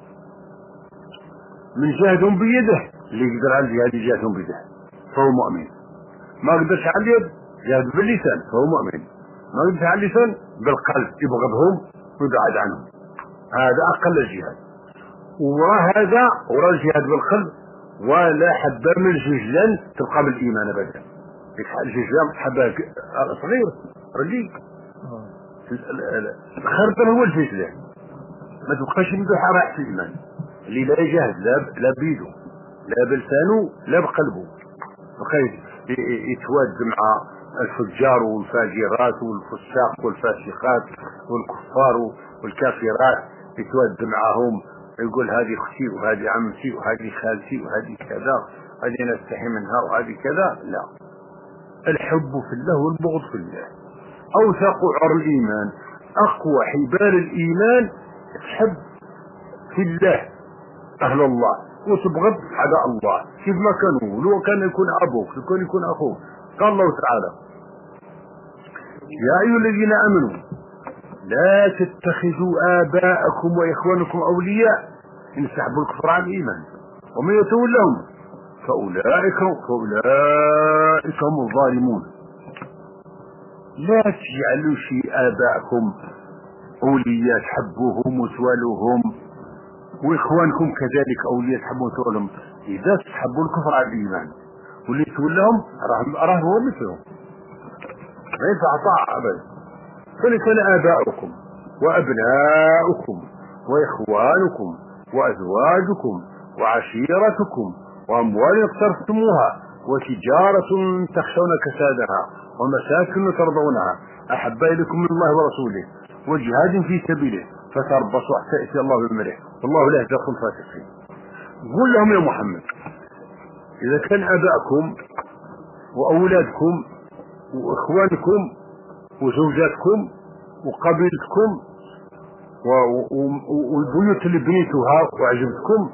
S2: من جاهدهم بيده، اللي يقدر على الجهاد جاهدهم بيده فهو مؤمن، ما قدرش على اليد جاهد باللسان فهو مؤمن، ما قدرش على اللسان بالقلب يبغضهم ويبعد عنهم، هذا أقل الجهاد. وهذا ورا الجهاد بالقلب ولا حبة من الججلان تلقى بالإيمان أبدا. الججلان حبة صغير رجيك، الخردل هو الججلان، ما تبقاش عنده حراح في الإيمان. اللي لا يجاهد لا لا بيده لا بلسانه لا بقلبه، يتواد مع الفجار والفاجرات والفساق والفاسقات والكفار والكافرات، يتواد معهم يقول هذه اختي وهذه عمتي وهذه خالتي وهذه كذا هذه نستحي منها وهذه كذا. لا، الحب في الله والبغض في الله. اوثق عر الايمان، اقوى حبال الايمان تحب في الله اهل الله وتبغض اعداء الله، كيف ما كانوا، لو كان يكون ابوك لو كان يكون اخوك. قال الله تعالى: يا ايها الذين امنوا لا تتخذوا آباءكم وإخوانكم أولياء إن استحبوا الكفر عن الإيمان ومن يتولهم فأولئك فأولئك هم الظالمون. لا تجعلوا شيء آباءكم أولياء تحبوهم وتوالوهم، وإخوانكم كذلك أولياء تحبوهم وتوالوهم، إذا تحبوا الكفر عن الإيمان واللي يتولهم راه هو مثلهم، ما ينفع طاعة أبدا. فإن كان آباؤكم وأبناؤكم وإخوانكم وأزواجكم وعشيرتكم وأموال اقترفتموها وتجارة تخشون كسادها ومساكن ترضونها أحب إليكم من الله ورسوله وجهاد في سبيله فتربصوا حتى يأتي الله بأمره والله لا يهدي القوم الفاسقين. قل لهم يا محمد: إذا كان آباءكم وأولادكم وإخوانكم وزوجاتكم وقبيلتكم والبيوت اللي بنيتوها وعجبتكم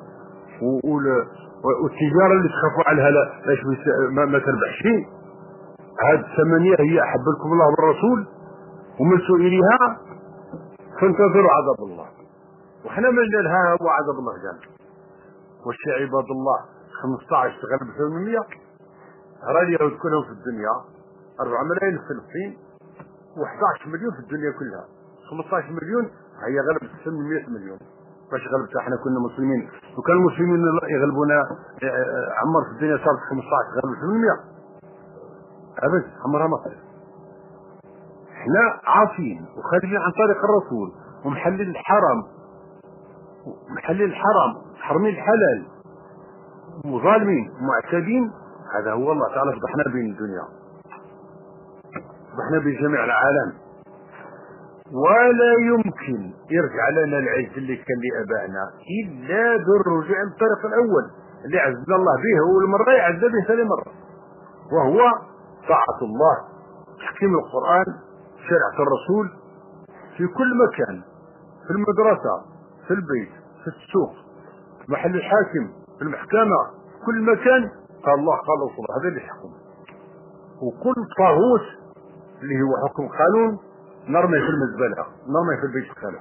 S2: والتجارة اللي تخافوا عليها لاش ما, ما تربحش، هذه الثمانية هي أحب لكم الله والرسول ومن سئلها فانتظروا عذاب الله. وحنا من لها هو عذاب الله جل. والشي عباد الله خمسة عشر تغلب ثمانمية هرالي يهود كلهم في الدنيا أربعة ملايين في فلسطين وأحد عشر مليون في الدنيا كلها، خمسة عشر مليون هي غلبت ثمانمائة مليون. باش غلبتها احنا كنا مسلمين، وكان المسلمين يغلبونا عمر في الدنيا صارت خمسة عشر غلبت ثمانمائة ابد عمرها ما صارت. احنا عاصين وخارجين عن طريق الرسول ومحلل الحرام محلل الحرام حرمين الحلال وظالمين ومعتدين. هذا هو الله تعالى فضحنا بين الدنيا، فضحنا بين جميع العالم. ولا يمكن يرجع لنا العز اللي كان لآبائنا إلا بالرجوع للطريق الأول اللي عزنا الله به، والمرة يعز به ثاني مرة، وهو طاعة الله، تحكيم القرآن، شريعة الرسول في كل مكان، في المدرسة، في البيت، في السوق، في محل الحاكم، في المحكمة، كل مكان قال الله قال رسول الله، هذا اللي يحكم. وكل طاغوت اللي هو حكم قانون نرمي في المزبلة، نرمي في البيت الخلا.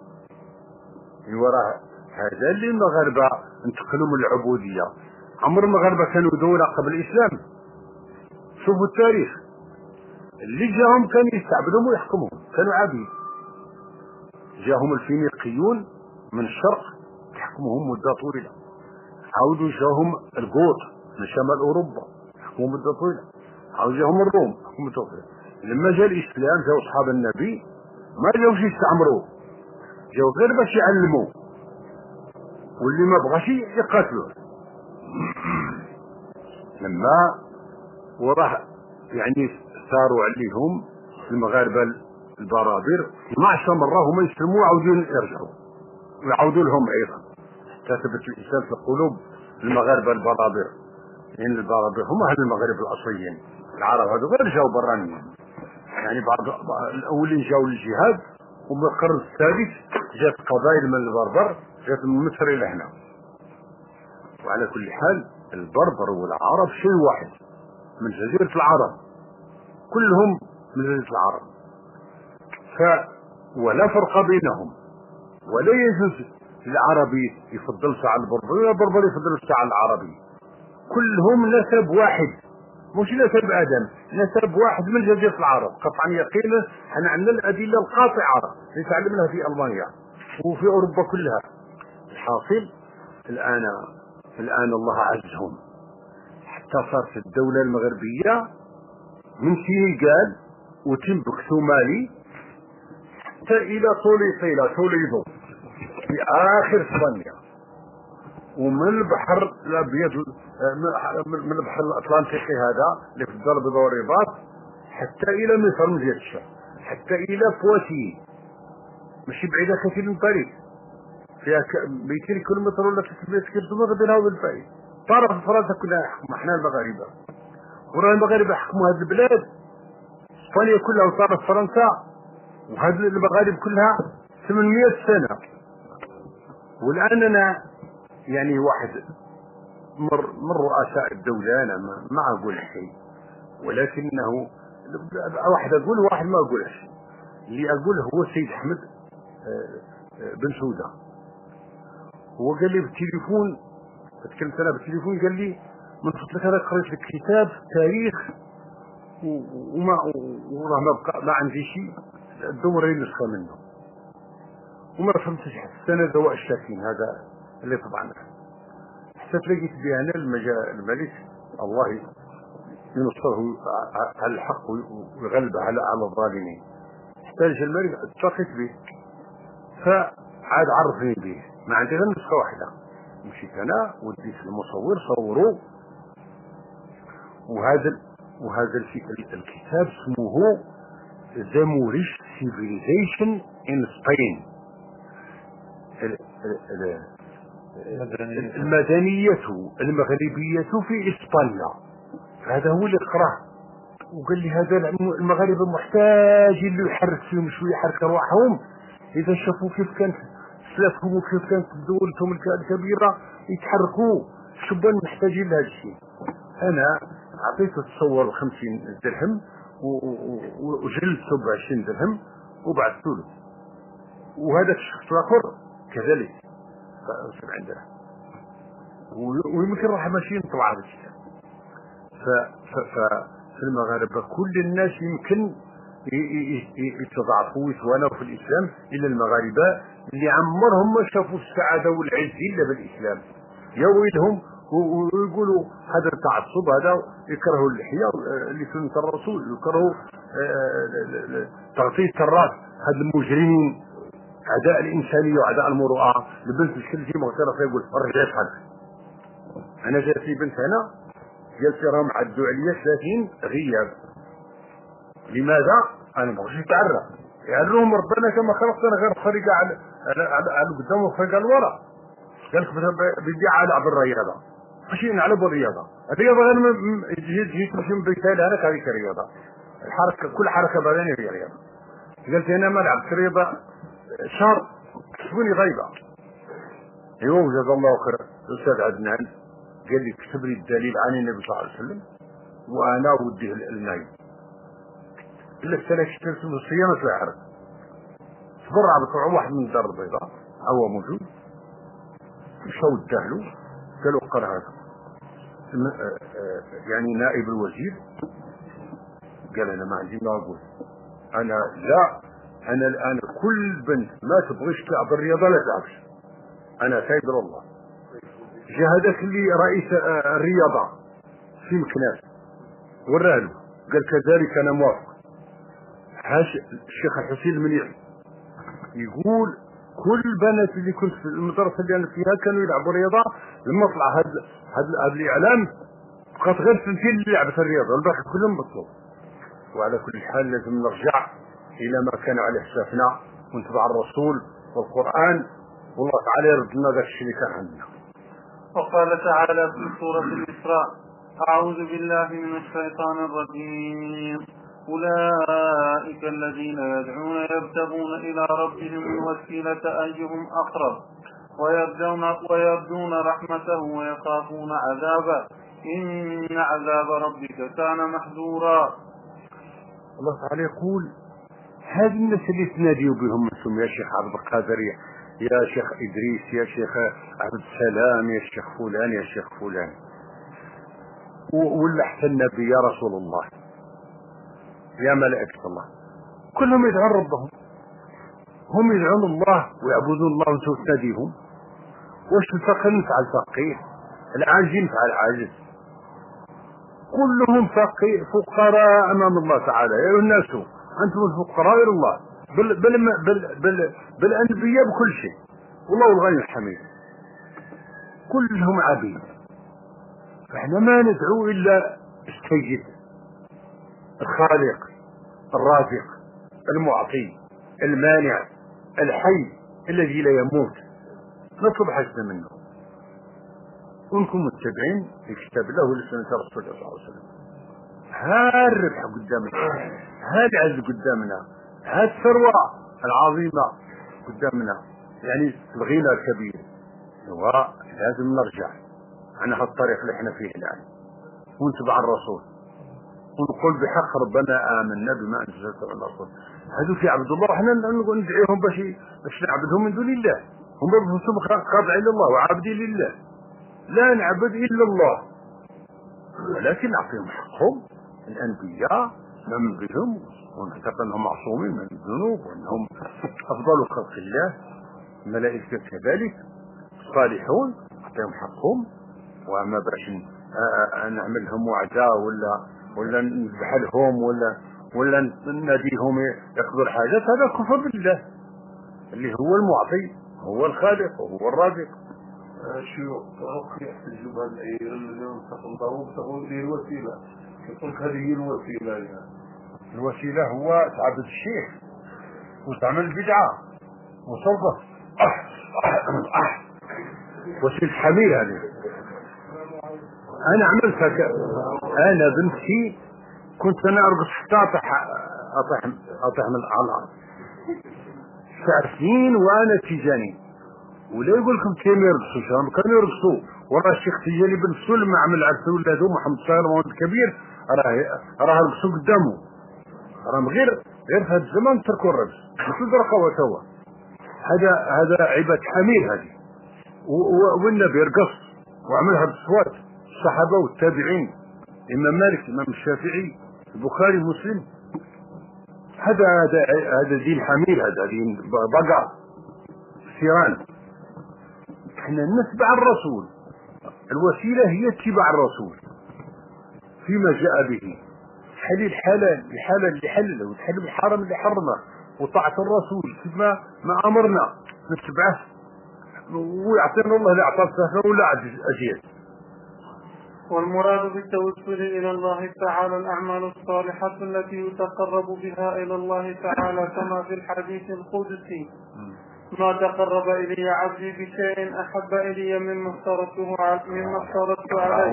S2: وراه هذا اللي المغاربة انتقلوا من العبودية. عمر المغاربة كانوا دولة قبل الإسلام، شوفوا التاريخ، اللي جاهم كان يستعبدهم ويحكمهم، كانوا عبيد. جاهم الفينيقيون من الشرق يحكمهم مدة طويلة، عاودوا جاهم القوط من شمال أوروبا يحكموا مدة طويلة، عاودوا جاهم الروم يحكموا مدة طويلة. لما جاء الإسلام جاءوا أصحاب النبي ما جاوش يستعمروا، جاوا غير باش يعلموا، واللي ما بغاش يقاتلوه. لما وراه يعني ثاروا عليهم المغاربة البرابر اثني عشر مرة هما يسلموا وعاودوا يرجعوا ويعاودوا لهم أيضا، كتبت الإسلام في قلوب المغاربة البرابر، لأن يعني البرابر هم أهل المغرب الأصليين، العرب هذو غير جاوا برانيين، يعني بعض الأولين جاوا للجهاد، ومن القرن الثالث جات قبائل من البربر جات من مصر إلى هنا. وعلى كل حال البربر والعرب شيء واحد من جزيرة العرب، كلهم من جزيرة العرب، ف ولا فرق بينهم، ولا يجوز العربي يفضل على البربري ولا البربري يفضل على العربي، كلهم نسب واحد، مش نسب آدم، نسب واحد من جزيرة العرب قطعا يقينا. احنا عندنا الأدلة القاطعة اللي تعلمناها في ألمانيا وفي أوروبا كلها. الحاصل الآن الآن الله عزهم حتى صارت الدولة المغربية من سينيغال وتمبكتو مالي حتى إلى طوليطيلة توليدو في آخر اسبانيا، ومن البحر الابيض من البحر الاطلنطي هذا اللي في الدار البيضاء والرباط حتى الى مصر من جهه الشرق، حتى الى بواتي ماشي بعيده كثير من باريس، فيها مئتين كيلومتر ولا ثلاثمئة كيلومتر بينها وبين باريس. طرف فرنسا كلها يحكموا احنا المغاربه، وراه المغاربه يحكموا هذه البلاد، اسبانيا كلها وطرف فرنسا وهذه المغارب كلها ثمانمئة سنه. والان انا يعني واحد مر من رؤساء الدولة، أنا ما أقول شيء، ولكنه واحد أقول واحد ما أقول شيء. اللي أقوله هو السيد أحمد بن سودة، هو قال لي بالتليفون، تكلمت أنا بالتليفون، قال لي من فضلك أنا قريت لك كتاب تاريخ وما والله ما بقى ما عندي شيء الدورين نسخة منه وما فهمتش حتى أنا دواء الشاكين هذا اللي طبعا حتى لقيت بها انا الملك الله ينصره على الحق ويغلبه على على الظالمين، حتى جا الملك التقيت به فعاد عرفني به، ما عندي غير نسخه واحده، مشيت انا وديت المصور صوروه. وهذا وهذا الكتاب اسمه The Moorish Civilization in Spain، المدنية المغربية في إسبانيا. هذا هو اللي قراه وقال لي هذا المغاربة محتاجين اللي يحرك فيهم شوية، يحرك أرواحهم إذا شافوا كيف كانت سلافهم وكيف كانت دولتهم الكبيرة يتحركوا. الشبان محتاجين لهذا الشيء. أنا أعطيته تصور خمسين درهم وجلدته بعشرين درهم وبعثته له، وهذا الشخص الآخر كذلك فأصبح عندنا، ويمكن راح ماشيين طبعا هذا الشيء. ففي المغاربة كل الناس يمكن يتضاعفوا ويتوانوا في الإسلام إلا المغاربة اللي عمرهم ما شافوا السعادة والعز إلا بالإسلام. يا ويلهم ويقولوا هذا التعصب، هذا يكرهوا اللحية لسنة الرسول، يكرهوا تغطية الراس، هذا المجرمين أعداء الإنسانية وأعداء المروءة. البنت الكل شيء مغترفة يقول الرجال يفعل. أنا جات لي بنت هنا جالس راهم عدوا عليا ثلاثين غياب. لماذا؟ أنا ما بغيتش نتعرف، يعلمهم ربنا كما خلقتنا غير خريقة على على على قدام وخريقة الورا. قال لك بدي ألعب الرياضة، ماشي نلعب الرياضة. الرياضة غير جيت جيت ماشي مثال هذا هذيك الرياضة. الحركة كل حركة بدنية هي رياضة. قلت أنا ما لعبت رياضة شهر شوفوني غيبة. يوم جزا الله خير الأستاذ عدنان قال لي اكتب لي الدليل عن النبي صلى الله عليه وسلم وأنا وديه النايم. إلا السنة اشترت في الصيانة في العرب. تبرع بطلع واحد من الدار البيضاء هو موجود. مشوا الدهلو قالوا قرأ هذا يعني نائب الوزير قال أنا ما عندي ما أقول. أنا لا أنا الآن كل بنت ما تبغيش تلعب الرياضة لا تلعبش. أنا سيد الله جهدك لي رئيس الرياضة في مكناس ورانه قال كذلك أنا موافق. حاش الشيخ الحسين المنيعي يقول كل البنات اللي كنت في المدرسة اللي أنا فيها كانوا يلعبوا رياضة. لما طلع هذا هذا الإعلام بقات غير سنتين اللي لعبت الرياضة والباقي كلهم بطلوا. وعلى كل حال لازم نرجع إلى ما كان عليه سلفنا ونتبع الرسول والقرآن والله تعالى يرد لنا ذاك الشيء اللي كان عندنا.
S4: وقال تعالى في سورة الإسراء: أعوذ بالله من الشيطان الرجيم. أولئك الذين يدعون يبتغون إلى ربهم الوسيلة أيهم أقرب ويرجون, ويرجون رحمته ويخافون عذابه إن عذاب ربك كان محذورا.
S2: الله تعالى يقول هذه الناس اللي تناديوا بهم انتم يا شيخ عبد القادر يا شيخ إدريس يا شيخ عبد السلام يا شيخ فلان يا شيخ فلان ولا حتى النبي يا رسول الله يا ملائكة الله كلهم يدعون ربهم. هم يدعون الله ويعبدون الله وانتم تناديهم. واش الفقير نفعل فقير العاجز نفعل عاجز كلهم فقير فقراء أمام الله تعالى. يا الناس أنتم الفقراء إلى الله بل بل بل بل بالأنبياء بكل شيء والله الغني الحميد كلهم عبيد. فإحنا ما ندعو إلا السيد الخالق الرازق المعطي المانع الحي الذي لا يموت نطلب حسنا منه ونكون متبعين لكتاب الله ولسنة رسول الله صلى الله عليه وسلم. ها الربح قدامنا ها العز قدامنا ها الثروة العظيمة قدامنا يعني الغنى الكبير. ولازم نرجع عن هالطريق اللي احنا فيه الآن ونتبع الرسول ونقول بحق ربنا آمنا بما أنزلت على الرسول. هذو في عبد الله وحنا ندعيهم باش باش نعبدهم من دون الله. هم بنفسهم خاضعين لله وعابدين لله لا نعبد إلا الله ولكن نعطيهم حقهم. الأنبياء نؤمن بهم ونعتقد أنهم معصومين من الذنوب وأنهم أفضل خلق الله. الملائكة كذلك صالحون نعطيهم حقهم. وما باش نعملهم وعداء ولا ولا نذبح لهم ولا ولا نناديهم يقضوا الحاجات هذا كفر بالله اللي هو المعطي هو الخالق وهو الرازق.
S5: شو يحتاج بهذا الأيام اللي نستخدمه تقول لي الوسيلة يقول هذه هي الوسيلة يعني.
S2: الوسيلة هو تعبد الشيخ وتعمل البدعة وصلبة وسيلة حميل هذه. أنا عملتها ك... أنا بنتي كنت أنا أرقص حتى أطيح أطيح أطيح من الأرض سبع سنين وأنا تيجاني ولا يقول لكم كيف يرقصوا شلون كانوا يرقصوا ورا الشيخ تيجاني بن سول مع عمل عرسه ولاده محمد صاير محمد الكبير راه راه يرقصوا قدامه راهم غير غير في هذا الزمان تركوا الرقص مثل درقوا توا. هذا هذا عبادة حمير هذه والنبي يرقص وعملها بالصوات الصحابة والتابعين إمام مالك إمام الشافعي البخاري مسلم. هذا هذا هذا دين حمير هذا دين بقى سيران. احنا نتبع الرسول الوسيلة هي اتباع الرسول فيما جاء به حل الحلال الحلال اللي حلله وتحل الحرام اللي حرمه وطاعة الرسول كما ما أمرنا نتبعه ويعطينا الله اللي أعطاه سهلا ولا أجيال.
S4: والمراد بالتوسل إلى الله تعالى الأعمال الصالحة التي يتقرب بها إلى الله تعالى، كما في الحديث القدسي: ما تقرب إلي عبدي بشيء أحب إلي مما افترضته عليه.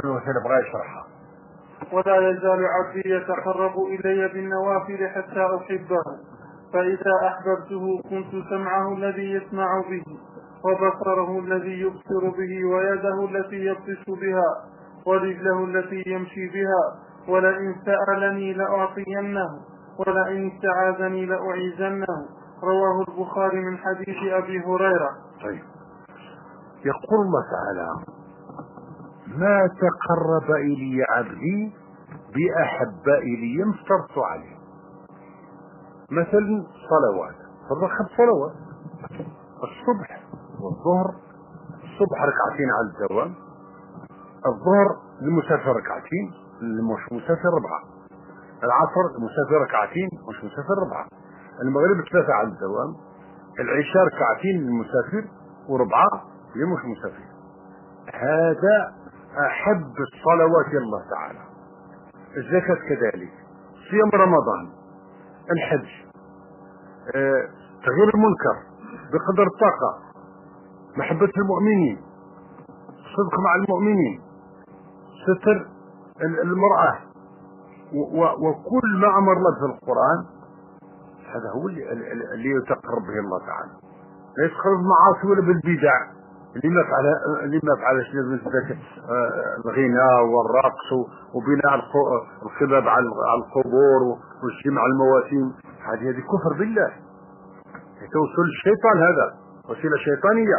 S4: ولا يزال عبدي يتقرب إلي بالنوافل حتى أحبه، فإذا أحببته كنت سمعه الذي يسمع به، وبصره الذي يبصر به، ويده التي يبطش بها، ورجله التي يمشي بها، ولئن سألني لأعطينه، ولئن استعاذني لأعيذنه. رواه البخاري من حديث أبي هريرة.
S2: طيب، يقول الله تعالى: ما تقرب إلي عبدي بأحب إلي ما افترضت عليه. مثلا صلوات، فرض خمس صلوات: الصبح والظهر. الصبح ركعتين على الدوام، الظهر للمسافر ركعتين، مش مسافر ربعة، العصر المسافر ركعتين مش مسافر ربعة، المغرب ثلاثة على الدوام، العشاء ركعتين للمسافر وربعة لمش مسافر. هذا أحب الصلوات إلى الله تعالى. الزكاة كذلك، صيام رمضان، الحج، اه، تغيير المنكر بقدر الطاقة، محبة المؤمنين، صدق مع المؤمنين، ستر المرأة، وكل ما أمر الله في القرآن. هذا هو اللي, اللي يتقرب به الله تعالى. لا يتقرب بالمعاصي ولا بالبدع اللي ما فعل اللي ما فعلش مثل الغناء والرقص وبناء الخباب على القبور والجمع على المواسم. هذه هذه كفر بالله، توصل الشيطان، هذا وسيلة شيطانية.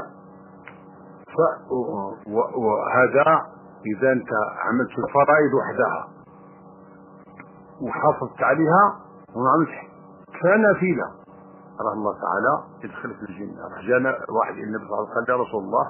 S2: وهذا إذا أنت عملت الفرائض وحدها وحافظت عليها وما عملتش كنافلة، راه الله تعالى يدخل في الجنة. جانا واحد النبي صلى الله عليه وسلم قال: يا رسول الله،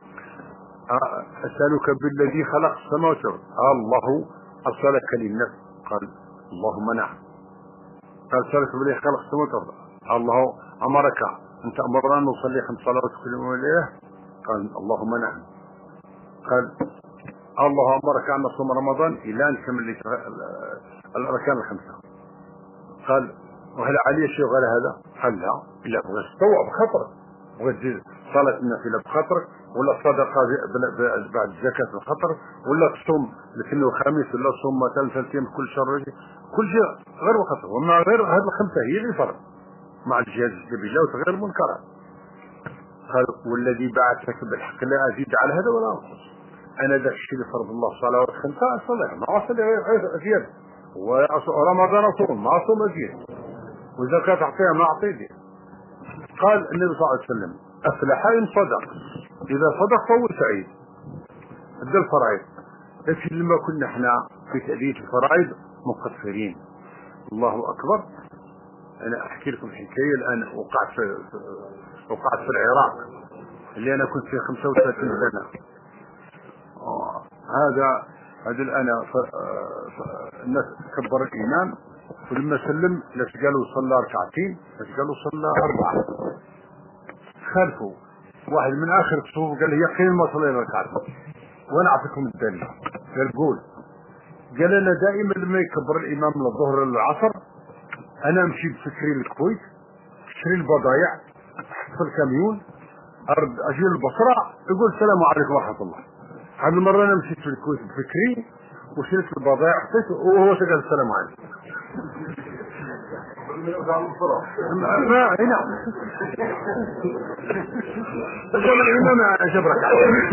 S2: أسألك بالذي خلق السماوات والأرض، الله أرسلك للناس؟ قال: اللهم نعم. قال: أسألك بالذي خلق السماوات والأرض، الله أمرك أن تأمرنا أن نصلي خمس صلوات كل يوم وليلة؟ قال: اللهم نعم. قال: الله أمرك أن نصوم رمضان إلى أن نكمل الأركان الخمسة. قال: وهل علي شيء غير هذا؟ قال: لا، إلا بغيت تطوع بخطرك، بغيت تزيد صلاة النافلة بخطرك، ولا الصدقة بعد الزكاة بخطرك، ولا تصوم الاثنين والخميس، ولا تصوم مثلا ثلاث أيام كل شهر، كل شيء غير بخطرك. ومع غير هذه الخمسة هي اللي فرض مع الجهاد بالله وتغيير المنكرات. قال: والذي بعثك بالحق لا أزيد على هذا ولا أنقص. أنا ذاك الشيء اللي فرض الله صلوات خمسة أصلي، ما أصلي غير أزيد، ورمضان أصوم ما أصوم أزيد، وزكاة أعطيها ما أعطيها. قال النبي صلى الله عليه وسلم: أفلح إن صدق، إذا صدق فهو سعيد. أدى الفرائض، لكن لما كنا احنا في تأدية الفرائض مقصرين. الله أكبر. أنا أحكي لكم حكاية الآن وقعت في وقعت في العراق، اللي أنا كنت فيه خمسة وثلاثين سنة. آه. هذا هذا الآن الناس كبر الإمام، ولما سلم لاش قالوا صلى ركعتين، لاش قالوا صلى أربعة. خالفوا واحد من آخر الصفوف قال: يقين ما صلى ركعتين. وأنا أعطيكم الدليل. قال: قول. قال: أنا دائما لما يكبر الإمام من الظهر للعصر أنا أمشي بفكري للكويت، أشتري البضايع، أحط في الكاميون، أرد أجي البصرة، يقول: السلام عليكم ورحمة الله. هذه المرة أنا مشيت في الكويت بفكري وشريت البضائع حطيته، وهو قال: السلام عليكم. ما هنا الإمام جبرك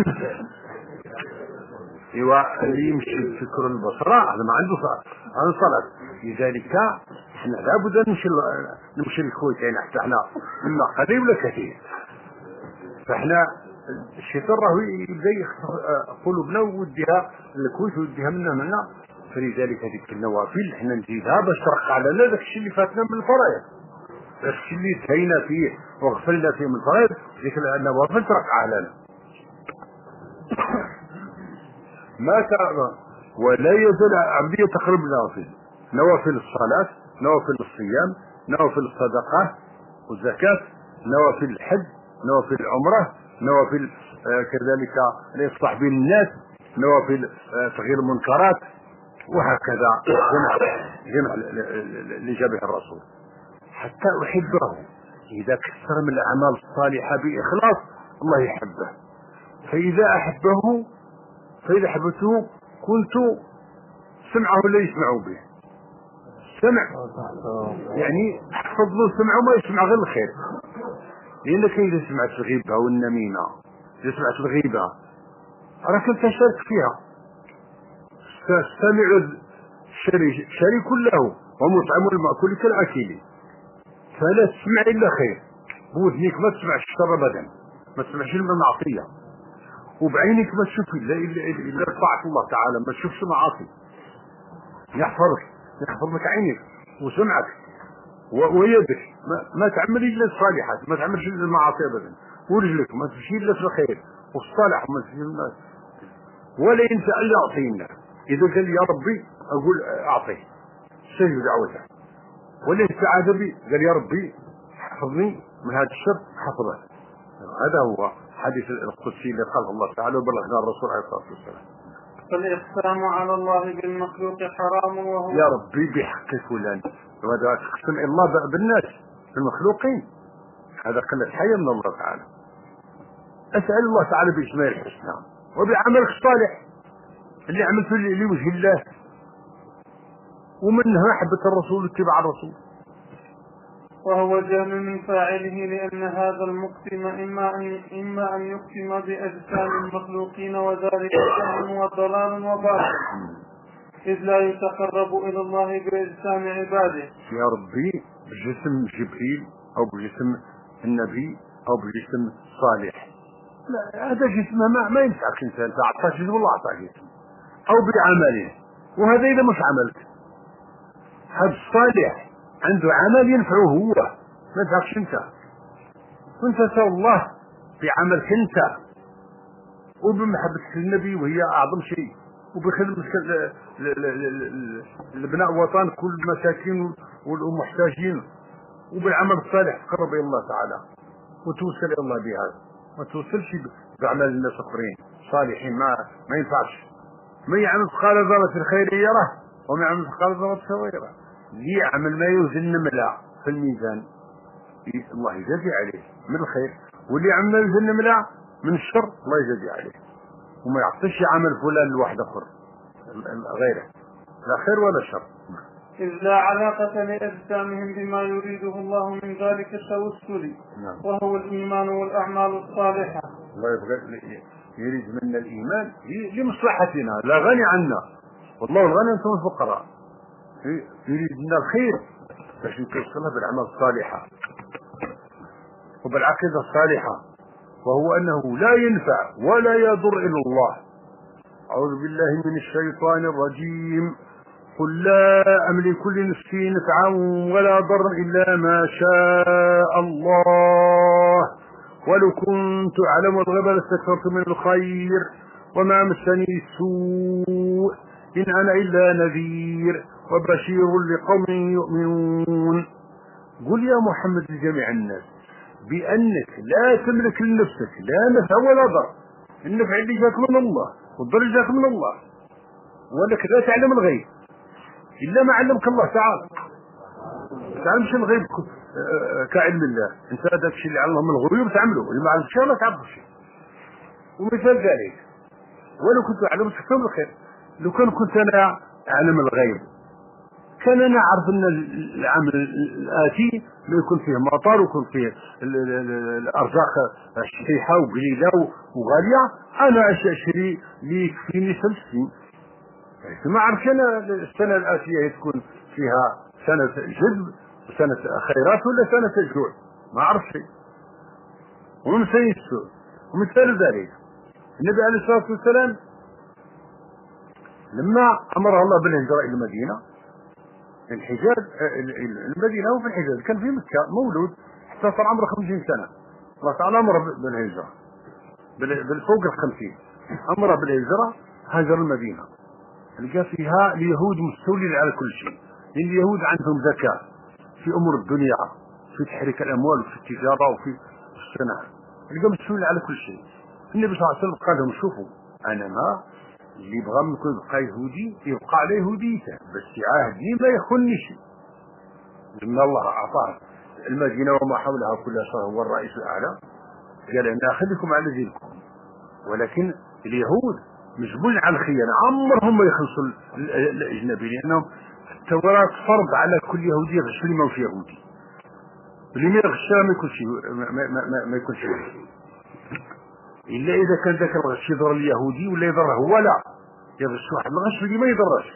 S2: ايوا اللي يمشي بفكر البصرة هذا ما عنده عن صلاة. لذلك احنا لابد نمشي نمشي الكويت، يعني حتى احنا اما قليل ولا كثير. فاحنا الشيطان راهو يبدا يخطف قلوبنا ويوديها الكويت ويوديها منا منا. فلذلك هذيك النوافل احنا نزيدها باش ترقع لنا داك الشيء اللي فاتنا من الفرائض، داك الشيء اللي تهينا فيه وغفلنا فيه من الفرائض، ديك النوافل ترقع لنا. ما تعرف ولا يزال عبدي يتقرب النوافل، نوافل الصلاة، نوافل الصيام، نوافل الصدقة والزكاة، نوافل الحج، نوافل العمرة، نوافل آه كذلك الإصلاح بين الناس. نوافل تغيير المنكرات، وهكذا جمع جمع اللي جاء به الرسول حتى أحبه. إذا كثر من الأعمال الصالحة بإخلاص الله يحبه، فإذا أحبه فإذا أحبته كنت سمعه لا يسمع به، سمع يعني احفظ له سمعه ما يسمع غير الخير، لأنك إذا سمعت الغيبة والنميمة، إذا سمعت الغيبة راك أنت شارك فيها. سمع شريك له ومطعم المأكول كالأكل، فلا تسمع إلا خير، بودنيك ما تسمعش الشر أبدا، ما تسمعش المعصية، وبعينك ما تشوف إلا إلا طاعة الله تعالى، ما تشوفش معاصي. يحفظك يحفظ لك عينك وسمعك ويدك، ما, ما تعمل إلا الصالحات، ما تعملش إلا المعاصي أبدا، ورجلك ما تمشي إلا في الخير والصالح ما تمشي إلا، ولا ينسى أن يعطينا. إذا قال يا ربي أقول أعطيه سجد دعوته، ولا يستعاذ بي قال يا ربي حفظني من هذا الشر حفظه. هذا هو حديث القدسي اللي قاله الله تعالى وبلغنا الرسول عليه الصلاة والسلام.
S4: فالإقسام على الله بالمخلوق حرام، وهو
S2: يا ربي بحق فلان، وهذا تقسم الله بالناس بالمخلوقين، هذا قلة حياة من الله تعالى. أسأل الله تعالى باسماء الحسنى وبعملك الصالح اللي عملته لوجه الله، ومنها محبة الرسول واتباع الرسول.
S4: وهو جهل من فاعله، لأن هذا المقسم إما أن, إما أن يقسم بأجسام المخلوقين، وذلك جهل وضلال وباطل، إذ لا يتقرب إلى الله بأجسام عباده.
S2: يا ربي بجسم جبريل أو بجسم النبي أو بجسم صالح، لا هذا جسم ما, ما ينفعك انت، انت اعطاك جسم والله اعطاك جسم، او بعمله، وهذا اذا مش عملت. هذا الصالح عنده عمل ينفعه هو، ما ينفعكش انت، وانت تسأل الله بعملك انت وبمحبتك للنبي وهي اعظم شيء، وبخدمتك لبناء وطن كل المساكين والمحتاجين، وبالعمل الصالح تقرب الى الله تعالى وتوصل الى الله بهذا، ما توصلش باعمال الناس اخرين صالحين. ما ما ينفعش. من يعمل مثقال ذرة خير يره، ومن يعمل مثقال ذرة شر يره. اللي يعمل ما يوزن نملة في الميزان الله يجازي عليه من الخير، واللي يعمل ما يوزن نملة من الشر الله يجازي عليه، وما يعطيش عمل فلان لواحد اخر غيره، لا خير ولا شر.
S4: إذ لا علاقة لأجسامهم بما يريده الله من ذلك التوسل، وهو الإيمان والأعمال الصالحة.
S2: الله يبغى يريد منا الإيمان لمصلحتنا، لا غني عنا، والله الغني أنتم الفقراء، يريد منا الخير باش نتوصلها بالأعمال الصالحة وبالعقيدة الصالحة، وهو أنه لا ينفع ولا يضر إلا الله. أعوذ بالله من الشيطان الرجيم. قل لا أملك لنفسي نفعا ولا ضرا إلا ما شاء الله، ولو كنت أعلم الغيب لاستكثرت من الخير وما مسني السوء إن أنا إلا نذير وبشير لقوم يؤمنون. قل يا محمد لجميع الناس بأنك لا تملك لنفسك لا نفع ولا ضر، النفع اللي جاك من الله والضر اللي جاك من الله، وأنك لا تعلم الغيب إلا ما علمك الله تعالى. ما تعلمش الغيب كعلم الله، انت هذاك الشيء اللي علمه من الغيوب تعمله، اللي ما علمش ما تعرفش. ومثال ذلك ولو كنت اعلم تكتب الخير، لو كان كنت انا اعلم الغيب كان انا اعرف ان العمل الاتي ما يكون فيه مطر ويكون فيه الارزاق شحيحه وقليله وغاليه، انا اشتري لي يكفيني خمس سنين. ما عرفش انا السنه الاتيه تكون فيها سنه جذب وسنه خيرات ولا سنه جوع، ما عرف شيء. ومن سنه السوء. ومثال ذلك النبي عليه الصلاه والسلام لما امر الله بالهجره الى المدينه، الحجاز المدينه وفي الحجاز كان في مكه مولود حتى صار عمره خمسين سنه، الله تعالى امر بالهجره بالفوق الخمسين، امر بالهجره، هاجر المدينه لقى فيها اليهود مستولين على كل شيء، لأن اليهود عندهم ذكاء في أمور الدنيا، في تحريك الأموال وفي التجارة وفي الصناعة، لقى مستولين على كل شيء. النبي صلى الله عليه وسلم قال لهم شوفوا أنا ما اللي بغى منكم يبقى يهودي يبقى على يهوديته، بس يعاهدني ما يخونش. لما الله أعطاه المدينة وما حولها كلها صار هو الرئيس الأعلى، قال أنا أخليكم على دينكم. ولكن اليهود مجبول على الخيانة، عمرهم ما يخلصوا الأجنبي، لأنهم التوراة فرض على كل يهودي يغش اللي ما هوش يهودي، اللي ما يغشها ما يكونش ما, ما, ما, ما يكونش يهودي، إلا إذا كان ذاك الغش يضر اليهودي ولا يضره هو، لا يغش واحد الغش اللي ما يضرش.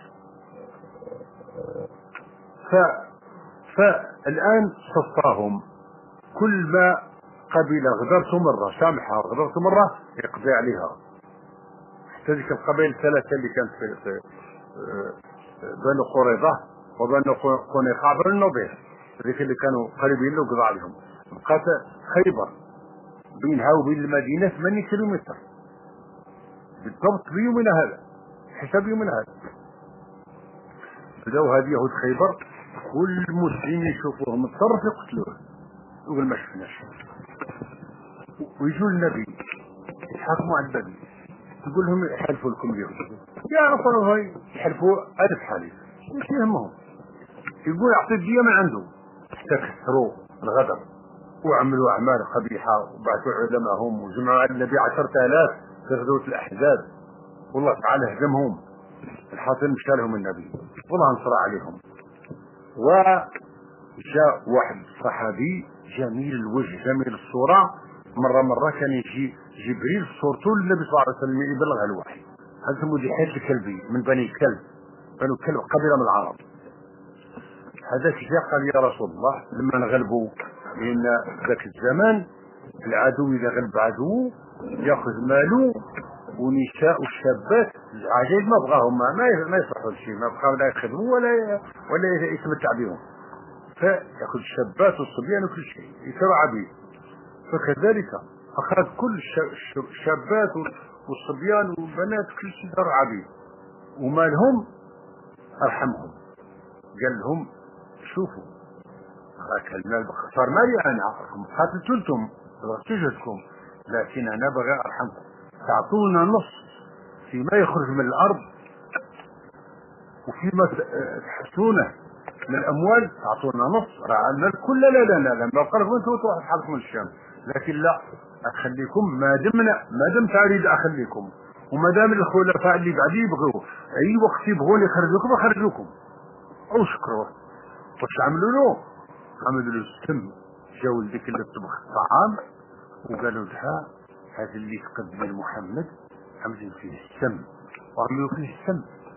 S2: ف فالآن صفاهم، كل ما قبيلة غدرته مرة سامحها، غدرته مرة يقضي عليها. حتى ذيك القبائل الثلاثة اللي كانت في, في بنو قريظة وبنو قنيقاع بنو النضير، ذيك اللي كانوا قريبين له وقضى عليهم. بقات خيبر بينها وبين المدينة ثمانية كيلومتر بالضبط، بيومنا هذا حسب يومنا هذا. بداو هذه يهود خيبر كل مسلم يشوفوه متطرف يقتلوه، يقول ما شفناش. ويجوا النبي يتحاكموا على النبي، يقول لهم يحلفوا لكم اليهود، يا رسول الله يحلفوا ألف حليف مش يهمهم، يقول يعطي الدية من عنده. حتى كثروا الغدر وعملوا أعمال قبيحة وبعثوا علماءهم وجمعوا على النبي عشرة آلاف في غزوة الأحزاب، والله تعالى هزمهم. الحاصل مشى لهم النبي والله انصر عليهم. وجاء واحد صحابي جميل الوجه جميل الصورة، مرة مرة كان يجي جبريل صورته للنبي صلى الله عليه وسلم يبلغ الوحي. هذا اسمه دحية الكلبي من بني كلب، بنو كلب قبيلة من العرب. هذا جاء قال يا رسول الله لما نغلبوا، لأن ذاك الزمان العدو إذا غلب عدو يأخذ ماله ونساء الشابات عجيب ما بغاهم ما ما يصلحوا لشيء، ما بغاهم لا يخدموا ولا ولا يتمتع بهم، فيأخذ الشابات والصبيان وكل شيء يصيروا عبيد. فكذلك أخذ كل الشابات والصبيان والبنات كل شيء صار عبيد، ومالهم أرحمهم. قال لهم شوفوا هاك المال صار مالي أنا، قاتلتوا أنتم بغيتوا، لكن أنا بغي أرحمكم، تعطونا نص فيما يخرج من الأرض وفيما تحسونه من الأموال، تعطونا نص رعنا الكل. لا لا لا لا ما قرروا أنتم تروحوا تحركوا الشام، لكن لا أخليكم ما دمنا ما دمت أريد أخليكم، وما دام الخلفاء اللي بعدي يبغوا أي وقت يبغون يخرجوكم أخرجوكم. أو شكرا. وش عملوا له؟ عملوا له السم، جاوا ذيك اللي تطبخ الطعام وقالوا لها هذا اللي تقدم لمحمد عملوا فيه السم، وعملوا فيه السم.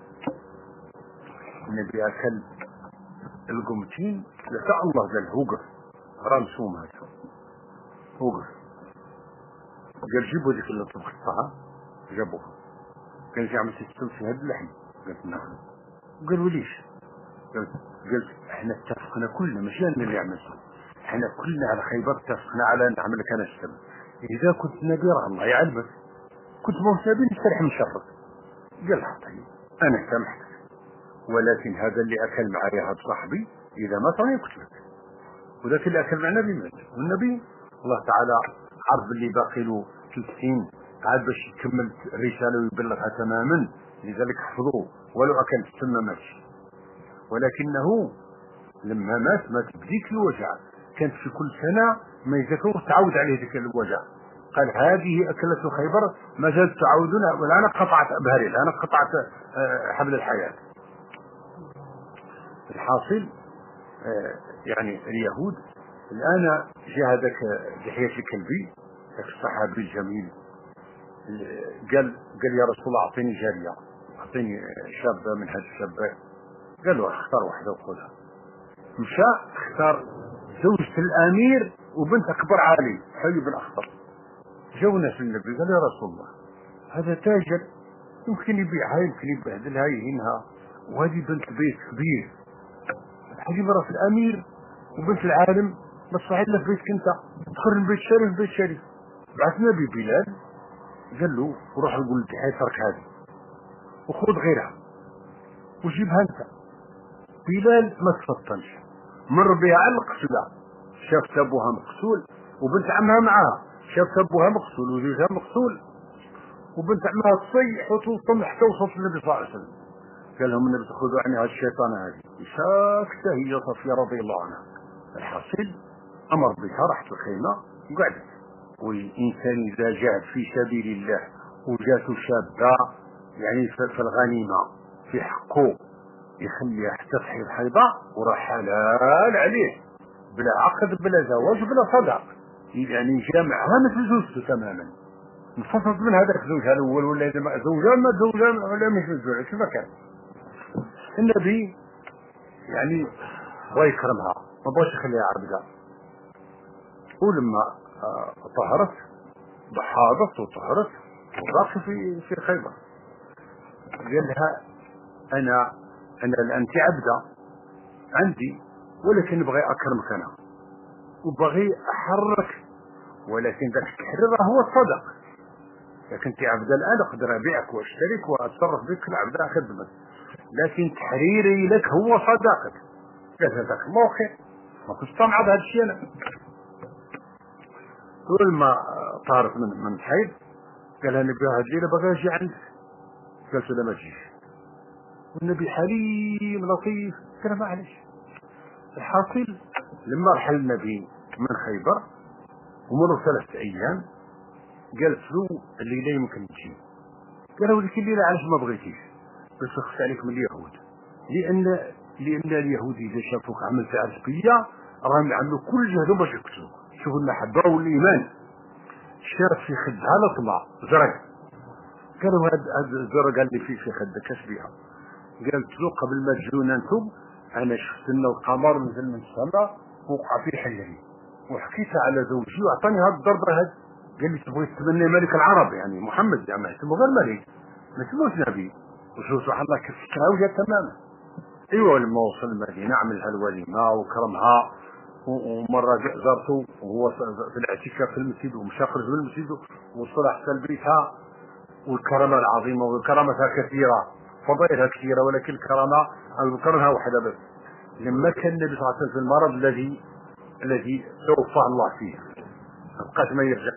S2: النبي أكل القمتين لساء الله قال وقف رامسوم هذا وقف، قال جيبوا ذيك اللي تطبخ الطعام، جابوها. قال جي عملت السم في هذا اللحم، قالت نعم. قالوا ليش؟ قلت قلت احنا اتفقنا كلنا، مش انا اللي عملته، احنا كلنا على خيبر اتفقنا على نعمل لك انا السم. اذا كنت نبي راه الله يعلمك، كنت موسابي نستريح من شرك. قال طيب انا سامحتك، ولكن هذا اللي اكل معايا هذا صاحبي اذا ما صار يقتلك، وذاك اللي اكل مع النبي مات، والنبي الله تعالى عرف اللي باقي له ثلاث سنين عاد باش يكمل الرساله ويبلغها تماما، لذلك حفظوه ولو اكل السم ما ماتش. ولكنه لما مات مات بديك الوجع، كانت في كل سنة ما يذكره تعود عليه ذيك الوجع. قال هذه أكلة خيبر ما زالت تعودنا، والآن قطعت أبهري، الآن قطعت حبل الحياة. الحاصل يعني اليهود الآن جاء هذاك دحية الكلبي ذاك الصحابي الجميل، قال قال يا رسول الله أعطيني جارية، أعطيني شابة من هذه الشابات. قالوا اختار واحدة وخذها. مشى اختار زوجة الأمير وبنت أكبر عالي حي بن أخطر. جو ناس النبي قال يا رسول الله هذا تاجر يمكن يبيعها يمكن يبهدلها يهينها، وهذه بنت بيت كبير، هذه مرة الأمير وبنت العالم بس صحيح لك بيتك أنت، تدخل من بيت شريف بيت شريف. بعث نبي بلال قال له وروح يقول لك هاي ترك هذه وخذ غيرها وجيبها أنت. بلال ما تفطنش، مر بها على القتلى، شافت ابوها مقتول وبنت عمها معها، شافت ابوها مقتول وزوجها مقتول، وبنت عمها تصيح وتوصل حتى وصلت النبي صلى الله عليه وسلم. قال لهم النبي خذوا عني هذه الشيطانة هذه. ساكتة هي صفية رضي الله عنها. الحاصل أمر بها راحت الخيمة وقعدت. والإنسان إذا جاهد في سبيل الله وجاته شابة يعني في الغنيمة في حقه يخليها حتى تحيض حيضة وراه حلال عليه بلا عقد بلا زواج بلا صداق، يعني جامعها مثل زوجته تماما. انفصلت من هذاك زوجها الأول ولا إذا ما زوجها ما زوجها ولا مش زوجها كيف كان. النبي يعني الله يكرمها ما بغاش يخليها عبدة. ولما آه طهرت بحاضت وطهرت وراقت في في خيبر قال لها انا انا انت عبدة عندي ولكن نبغي اكرمك انا وبغي احرك، ولكن ذاك التحرير هو الصدق. لكن انت عبدة الان اقدر ابيعك واشترك واتصرف بك كالعبدة خدمك، لكن تحريري لك هو صداقتك. قال جزاك الله خير ما كنت طمع بهذا الشيء انا. طول ما طارت من من حيض قال النبي هذه الليله بغى اجي عندك. قالت له لا ما تجيش. والنبي حليم لطيف قال معلش. الحاصل لما رحل النبي من خيبر ومروا ثلاثة ايام قالت له الليله يمكن تجي. قال له ولكن الليله علاش ما بغيتيش؟ بس خفت عليك من اليهود، لان لان اليهود اذا شافوك عملت عسكريه راهم يعملوا كل جهدهم باش يقتلوك. شوفوا المحبه والايمان. شارت في خدها لطمع زرق. قالوا هذا الزرق قال لي في في خدك اش بها؟ قالت له قبل ما تجونا انتم انا شفت ان القمر نزل من السماء وقع في حجري وحكيتها على زوجي واعطاني هذه الضربه هذه. قال لي تبغي تتمنى ملك العرب يعني محمد يعني اسمه غير ملك ما اسموش نبي. وشوف سبحان الله كيف فكرها وجات تماما. ايوه لما وصل المدينه عملها الوليمه وكرمها ومره زارته وهو في الاعتكاف في المسجد ومشى خرج من المسجد ووصل حتى لبيتها. والكرامه العظيمه وكرامتها كثيره فضائلها كثيره، ولكن الكرامه اذكرها واحده بس. لما كان النبي صلى الله عليه وسلم في المرض الذي الذي توفاه الله فيه بقاش ما يرجع.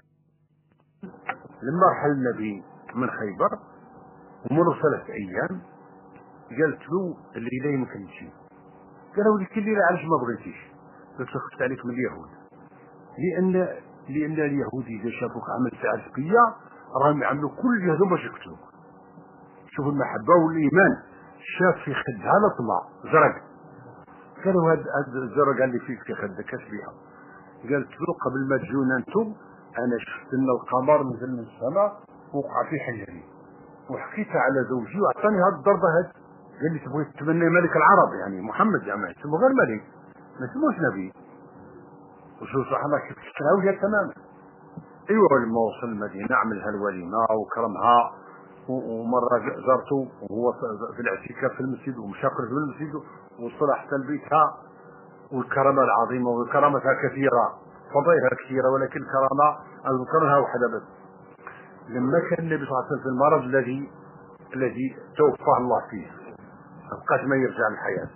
S2: لما رحل النبي من خيبر ومروا ثلاث ايام قالت له الليله يمكن تجي. قال له ولكن الليله علاش ما بغيتيش؟ قلت له خفت عليك من اليهود، لان لان اليهود اذا شافوك عملت عسكريه راهم يعملوا كل جهدهم باش يقتلوك. شوفوا المحبه والايمان. شاف في خدها لطمع زرق. قالوا هذا الزرق قال لي فيك في خدك اش بها؟ قالت له قبل ما تجونا انتم انا شفت ان القمر نزل من السماء وقع في حجري وحكيتها على زوجي واعطاني هذه الضربه هذه. قال لي تبغي تتمنى ملك العرب يعني محمد يعني اسمه غير ملك ما اسموش نبي. وشوف سبحان الله كيف فكرها وجات تماما. ايوه لما وصل المدينه عملها الوليمه وكرمها ومره زارته وهو في الاعتكاف في المسجد ومشى خرج من المسجد ووصل حتى لبيتها. والكرامه العظيمه وكرامتها كثيره فضائلها كثيره، ولكن الكرامه اذكرها واحده بس. لما كان النبي صلى الله عليه وسلم في المرض الذي الذي توفاه الله فيه بقاش ما يرجع للحياه.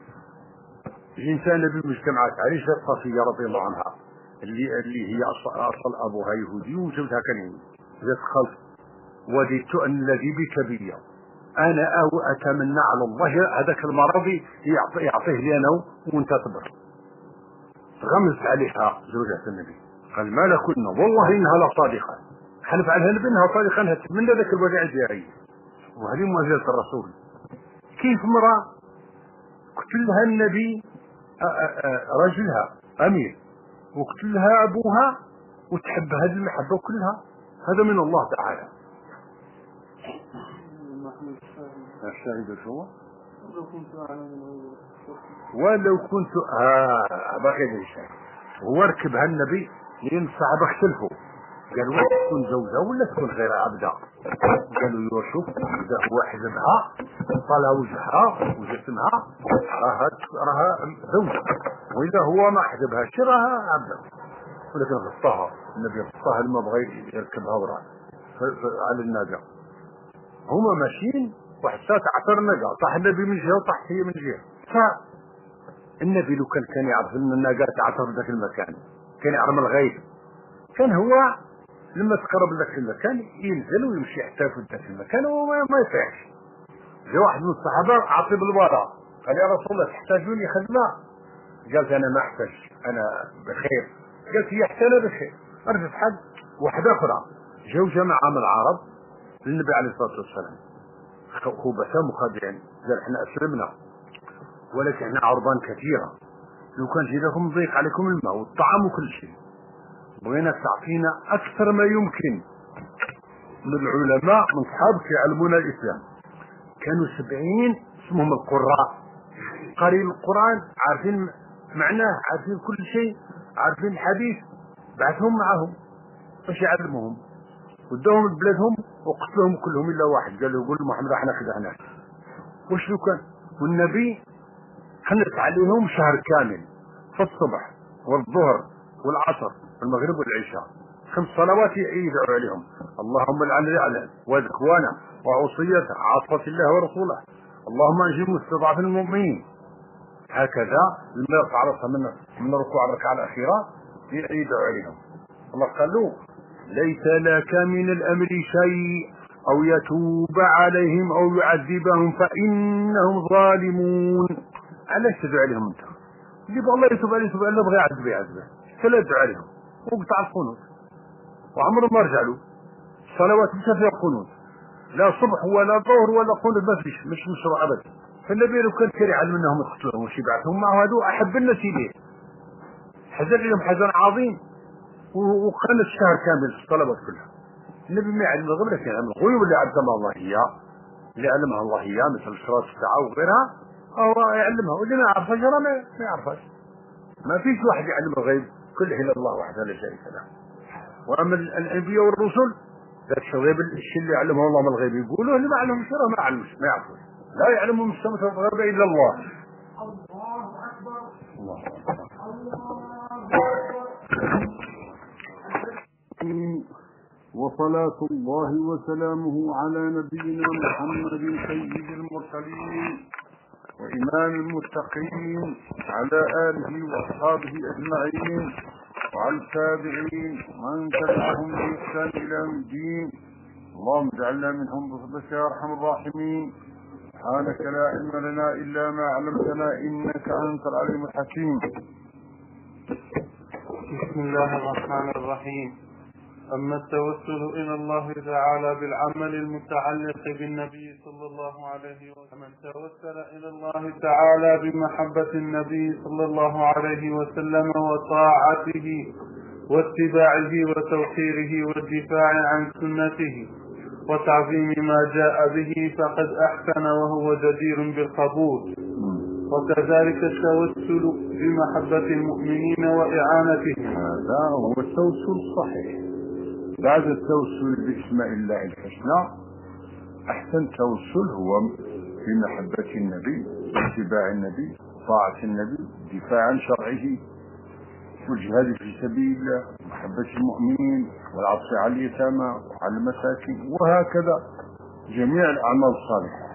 S2: الانسان بمجتمعات عليه جات صفيه رضي الله عنها اللي اللي هي اصل, أصل ابوها يهودي وزوجها كان يهودي. جات خلف وددت ان الذي بك بي انا او اتمنى على الله هذاك المرض يعطيه يعطيه لي انا وانت تبر. غمز عليها زوجة النبي قال ما لكن والله انها لصادقه. حلف عليها بانها صادقه انها تتمنى ذاك الوجع ديالي. وهذه معجزه الرسول. كيف مرأة قتلها النبي رجلها امير وقتلها ابوها وتحب هذه المحبه كلها، هذا من الله تعالى. الشاهد شو ولو كنت اه باقي ذا الشيء هو ركبها النبي لين الصحابه اختلفوا قالوا تكون زوجة ولا تكون غير عبدة. قالوا يوسف اذا هو حزبها طلع وجهها وجسمها راها راها زوجة، واذا هو ما حزبها راها عبدة. ولكن غطاها النبي غطاها لما بغى يركبها وراه على الناقة. هما ماشيين واحد ساعة عثر الناقة طاح النبي من جهة وطاح هي من جهة. فالنبي لو كان كان يعرف ان الناقة تعثر ذاك المكان كان يعرف الغيب كان هو لما تقرب لك المكان ينزل ويمشي حتى في ذاك المكان وما ما يطيحش. جا واحد من الصحابه عطي بالورا قال يا رسول الله تحتاجوني خدمه؟ قالت انا ما احتاج انا بخير. قالت هي حتى انا بخير. رجعت حد واحده اخرى جاو جماعه من العرب للنبي عليه الصلاه والسلام خبثاء مخادعين قال احنا اسلمنا ولكن احنا عربان كثيره لو كان جي لكم ضيق عليكم الماء والطعام وكل شيء بغينا تعطينا اكثر ما يمكن من العلماء من صحابك يعلمون الاسلام. كانوا سبعين اسمهم القراء قارئين القران عارفين معناه عارفين كل شيء عارفين الحديث. بعثهم معهم باش يعلموهم ودوهم لبلادهم وقتلهم كلهم الا واحد قال له قول محمد احنا خدعناك. وش لو كان والنبي حنت عليهم شهر كامل في الصبح والظهر والعصر والمغرب والعشاء خمس صلوات يدعو عليهم اللهم لعن الاعلان وذكوانا وعصيته عصفة الله ورسوله اللهم انجي مستضعفين المؤمنين. هكذا لما يرفع راسه من من الركوع الركعه الاخيره يدعو عليهم. الله قال له ليس لك من الامر شيء او يتوب عليهم او يعذبهم فانهم ظالمون. علاش تدعو عليهم انت؟ اللي بغى الله يتوب عليه يتوب عليه، بغى يعذب يعذبه، فلا تدعو عليهم. وقطع القنوت وعمره ما رجع له الصلوات مش فيها قنوت لا صبح ولا ظهر ولا قنوت ما فيش مش مشروع ابدا. فالنبي لو كان كان يعلم انهم يقتلوهم وش يبعثهم معه هذو احب الناس اليه حزن لهم حزن عظيم وقال الشهر كامل في الصلوات كلها. النبي ما يعلم الغيب لكن يعلم الغيوب اللي علمها الله اياه اللي علمها الله اياه مثل شراط الساعه وغيرها هو يعلمها واللي ما يعرفها جرى ما يعرفهاش. ما فيش واحد يعلم الغيب كله الا الله وحده لا شريك له. واما الانبياء والرسل ذاك الغيب الشيء اللي يعلمه الله من الغيب يقولوا اللي ما علمهم شرع ما علمش ما يعرفوش لا يعلمهم السماء والغيب الا الله. الله اكبر الله اكبر
S3: وصلاة الله وسلامه على نبينا محمد سيد المرسلين وإمام المتقين على آله وأصحابه أجمعين وعلى التابعين ومن تبعهم بإحسان إلى يوم الدين. اللهم اجعلنا منهم بفضلك يا أرحم الراحمين. سبحانك لا علم لنا إلا ما علمتنا إنك أنت العليم الحكيم.
S4: بسم الله الرحمن الرحيم. أما التوسل إلى الله تعالى بالعمل المتعلق بالنبي صلى الله عليه وسلم من توسل إلى الله تعالى بمحبة النبي صلى الله عليه وسلم وطاعته واتباعه وتوقيره والدفاع عن سنته وتعظيم ما جاء به فقد أحسن وهو جدير بالقبول. وكذلك التوسل بمحبة المؤمنين وإعانتهم.
S3: هذا هو التوسل الصحيح. بعد التوسل باسماء الله الحسنى احسن توسل هو بمحبة النبي واتباع النبي طاعة النبي دفاع عن شرعه والجهاد في سبيل الله محبة المؤمنين والعطف على اليتامى وعلى المساكين وهكذا جميع الاعمال الصالحة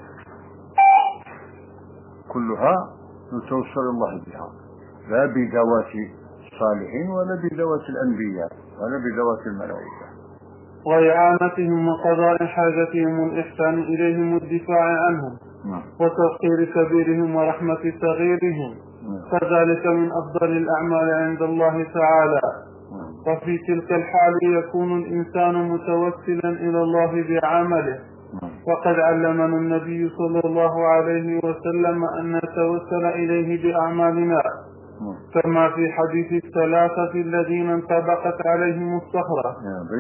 S3: كلها نتوسل الله بها لا بذوات الصالحين ولا بذوات الانبياء ولا بذوات الملائكة.
S4: وإعانتهم وقضاء حاجتهم والإحسان إليهم والدفاع عنهم وتوقير كبيرهم ورحمة صغيرهم فذلك من أفضل الأعمال عند الله تعالى. وفي تلك الحال يكون الإنسان متوسلا إلى الله بعمله. وقد علمنا النبي صلى الله عليه وسلم أن نتوسل إليه بأعمالنا كما في حديث الثلاثة الذين انطبقت عليهم الصخرة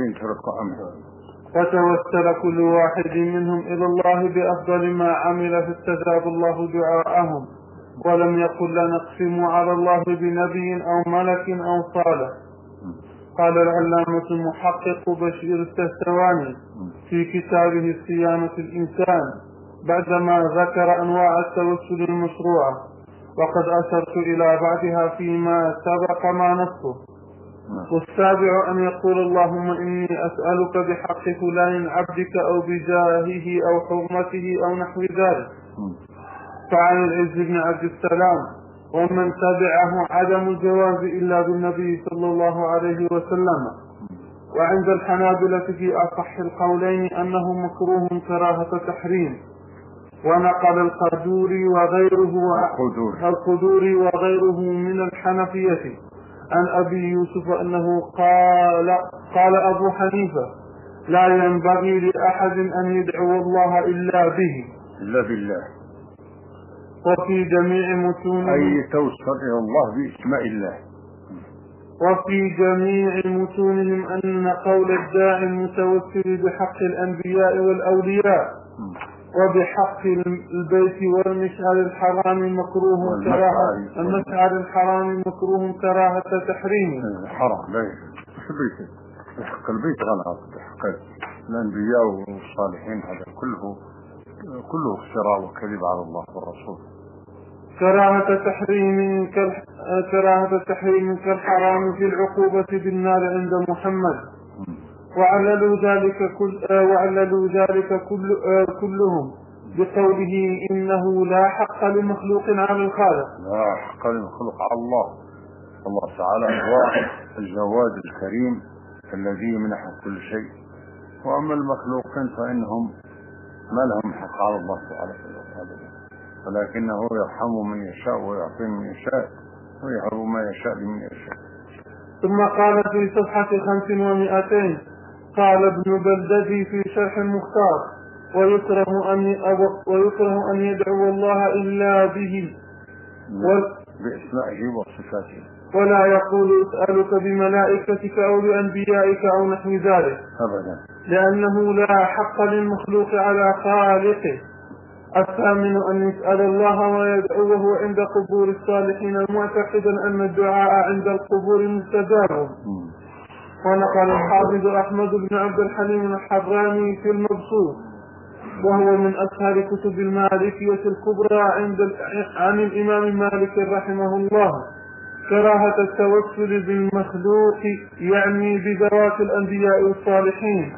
S4: وتوسل كل واحد منهم إلى الله بأفضل ما عمل فاستجاب الله دعاءهم ولم يقل لنقسم على الله بنبي أو ملك أو صالح. قال العلامة المحقق بشير السهتواني في كتابه صيانة الإنسان بعدما ذكر أنواع التوسل المشروعة وقد أشرت إلى بعضها فيما سبق ما نصه. والسابع أن يقول اللهم إني أسألك بحق فلان عبدك أو بجاهه أو حرمته أو نحو ذلك. فعن العز بن عبد السلام ومن تبعه عدم الجواز إلا بالنبي صلى الله عليه وسلم وعند الحنابلة في أصح القولين أنه مكروه كراهة تحريم. ونقل القدوري وغيره القدوري وغيره من الحنفية عن أبي يوسف أنه قال قال أبو حنيفة لا ينبغي لأحد أن يدعو الله إلا به
S2: إلا بالله.
S4: وفي جميع متون
S2: أي توصل إلى الله بإسماء الله.
S4: وفي جميع متونهم أن قول الداعي المتوسل بحق الأنبياء والأولياء وبحق البيت والمشعر الحرام مكروه كراهة المشعر الحرام مكروه كراهة تحريم.
S2: حرام لا يجوز. بحق البيت غلط، بحق الأنبياء والصالحين هذا كله كله افتراء وكذب على الله والرسول.
S4: كراهة تحريم كراهة تحريم كالحرام في العقوبة بالنار عند محمد. وعللوا ذلك كل وعللوا ذلك كل كلهم بقوله إنه لا حق لمخلوق على الخالق.
S2: لا حق لمخلوق على الله. الله تعالى هو الجواد الكريم الذي يمنح كل شيء، وأما المخلوقين فإنهم ما لهم حق على الله تعالى، ولكنه يرحم من يشاء ويعطي من يشاء ويهب ما يشاء لمن يشاء.
S4: ثم قال في صفحة خمس ومئتين قال ابن بلددي في شرح المختار ويكره أن ويكره أن يدعو الله إلا به
S2: بأسمائه وصفاته،
S4: ولا يقول اسألك بملائكتك أو بأنبيائك أو نحو ذلك
S2: أبدا،
S4: لأنه لا حق للمخلوق على خالقه. الثامن أن يسأل الله ويدعوه عند قبور الصالحين معتقدا أن الدعاء عند القبور مستجاب. ونقل الحافظ أحمد بن عبد الحليم الحراني في المبسوط وهو من أشهر كتب المالكية الكبرى عند عن الإمام مالك رحمه الله كراهة التوسل بالمخلوق يعني بذوات الأنبياء والصالحين.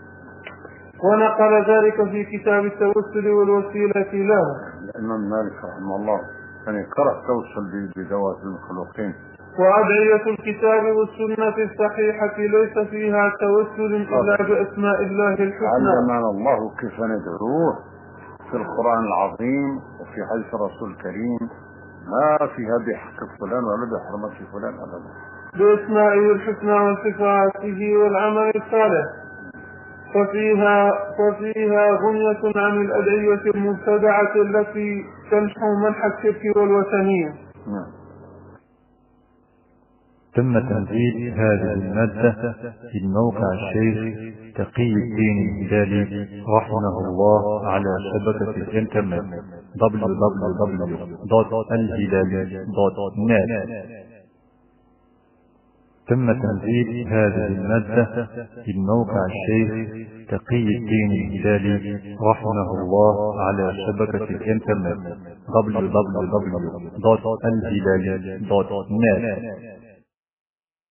S4: ونقل ذلك في كتاب التوسل والوسيلة له.
S2: الإمام مالك رحمه الله يعني كره التوسل بذوات المخلوقين.
S4: وأدعية الكتاب والسنة الصحيحة ليس فيها توسل إلا بأسماء الله الحسنى.
S2: علمنا الله كيف ندعوه في القرآن العظيم وفي حديث الرسول الكريم، ما فيها بحق فلان ولا بحرمة فلان أبدا،
S4: بأسمائه الحسنى وصفاته والعمل الصالح. ففيها ففيها غنية عن الأدعية المبتدعة التي تنحو منح الشرك والوثنية.
S1: تم تنزيل هذه المادة في الموقع الشيخ تقي الدين الهلالي رحمه الله على شبكة الإنترنت دبليو دبليو دبليو دوت الهلالي دوت نت. تم تنزيل هذه المادة في الموقع الشيخ تقي الدين الهلالي رحمه الله على شبكة الإنترنت دبليو دبليو دبليو دوت الهلالي دوت نت.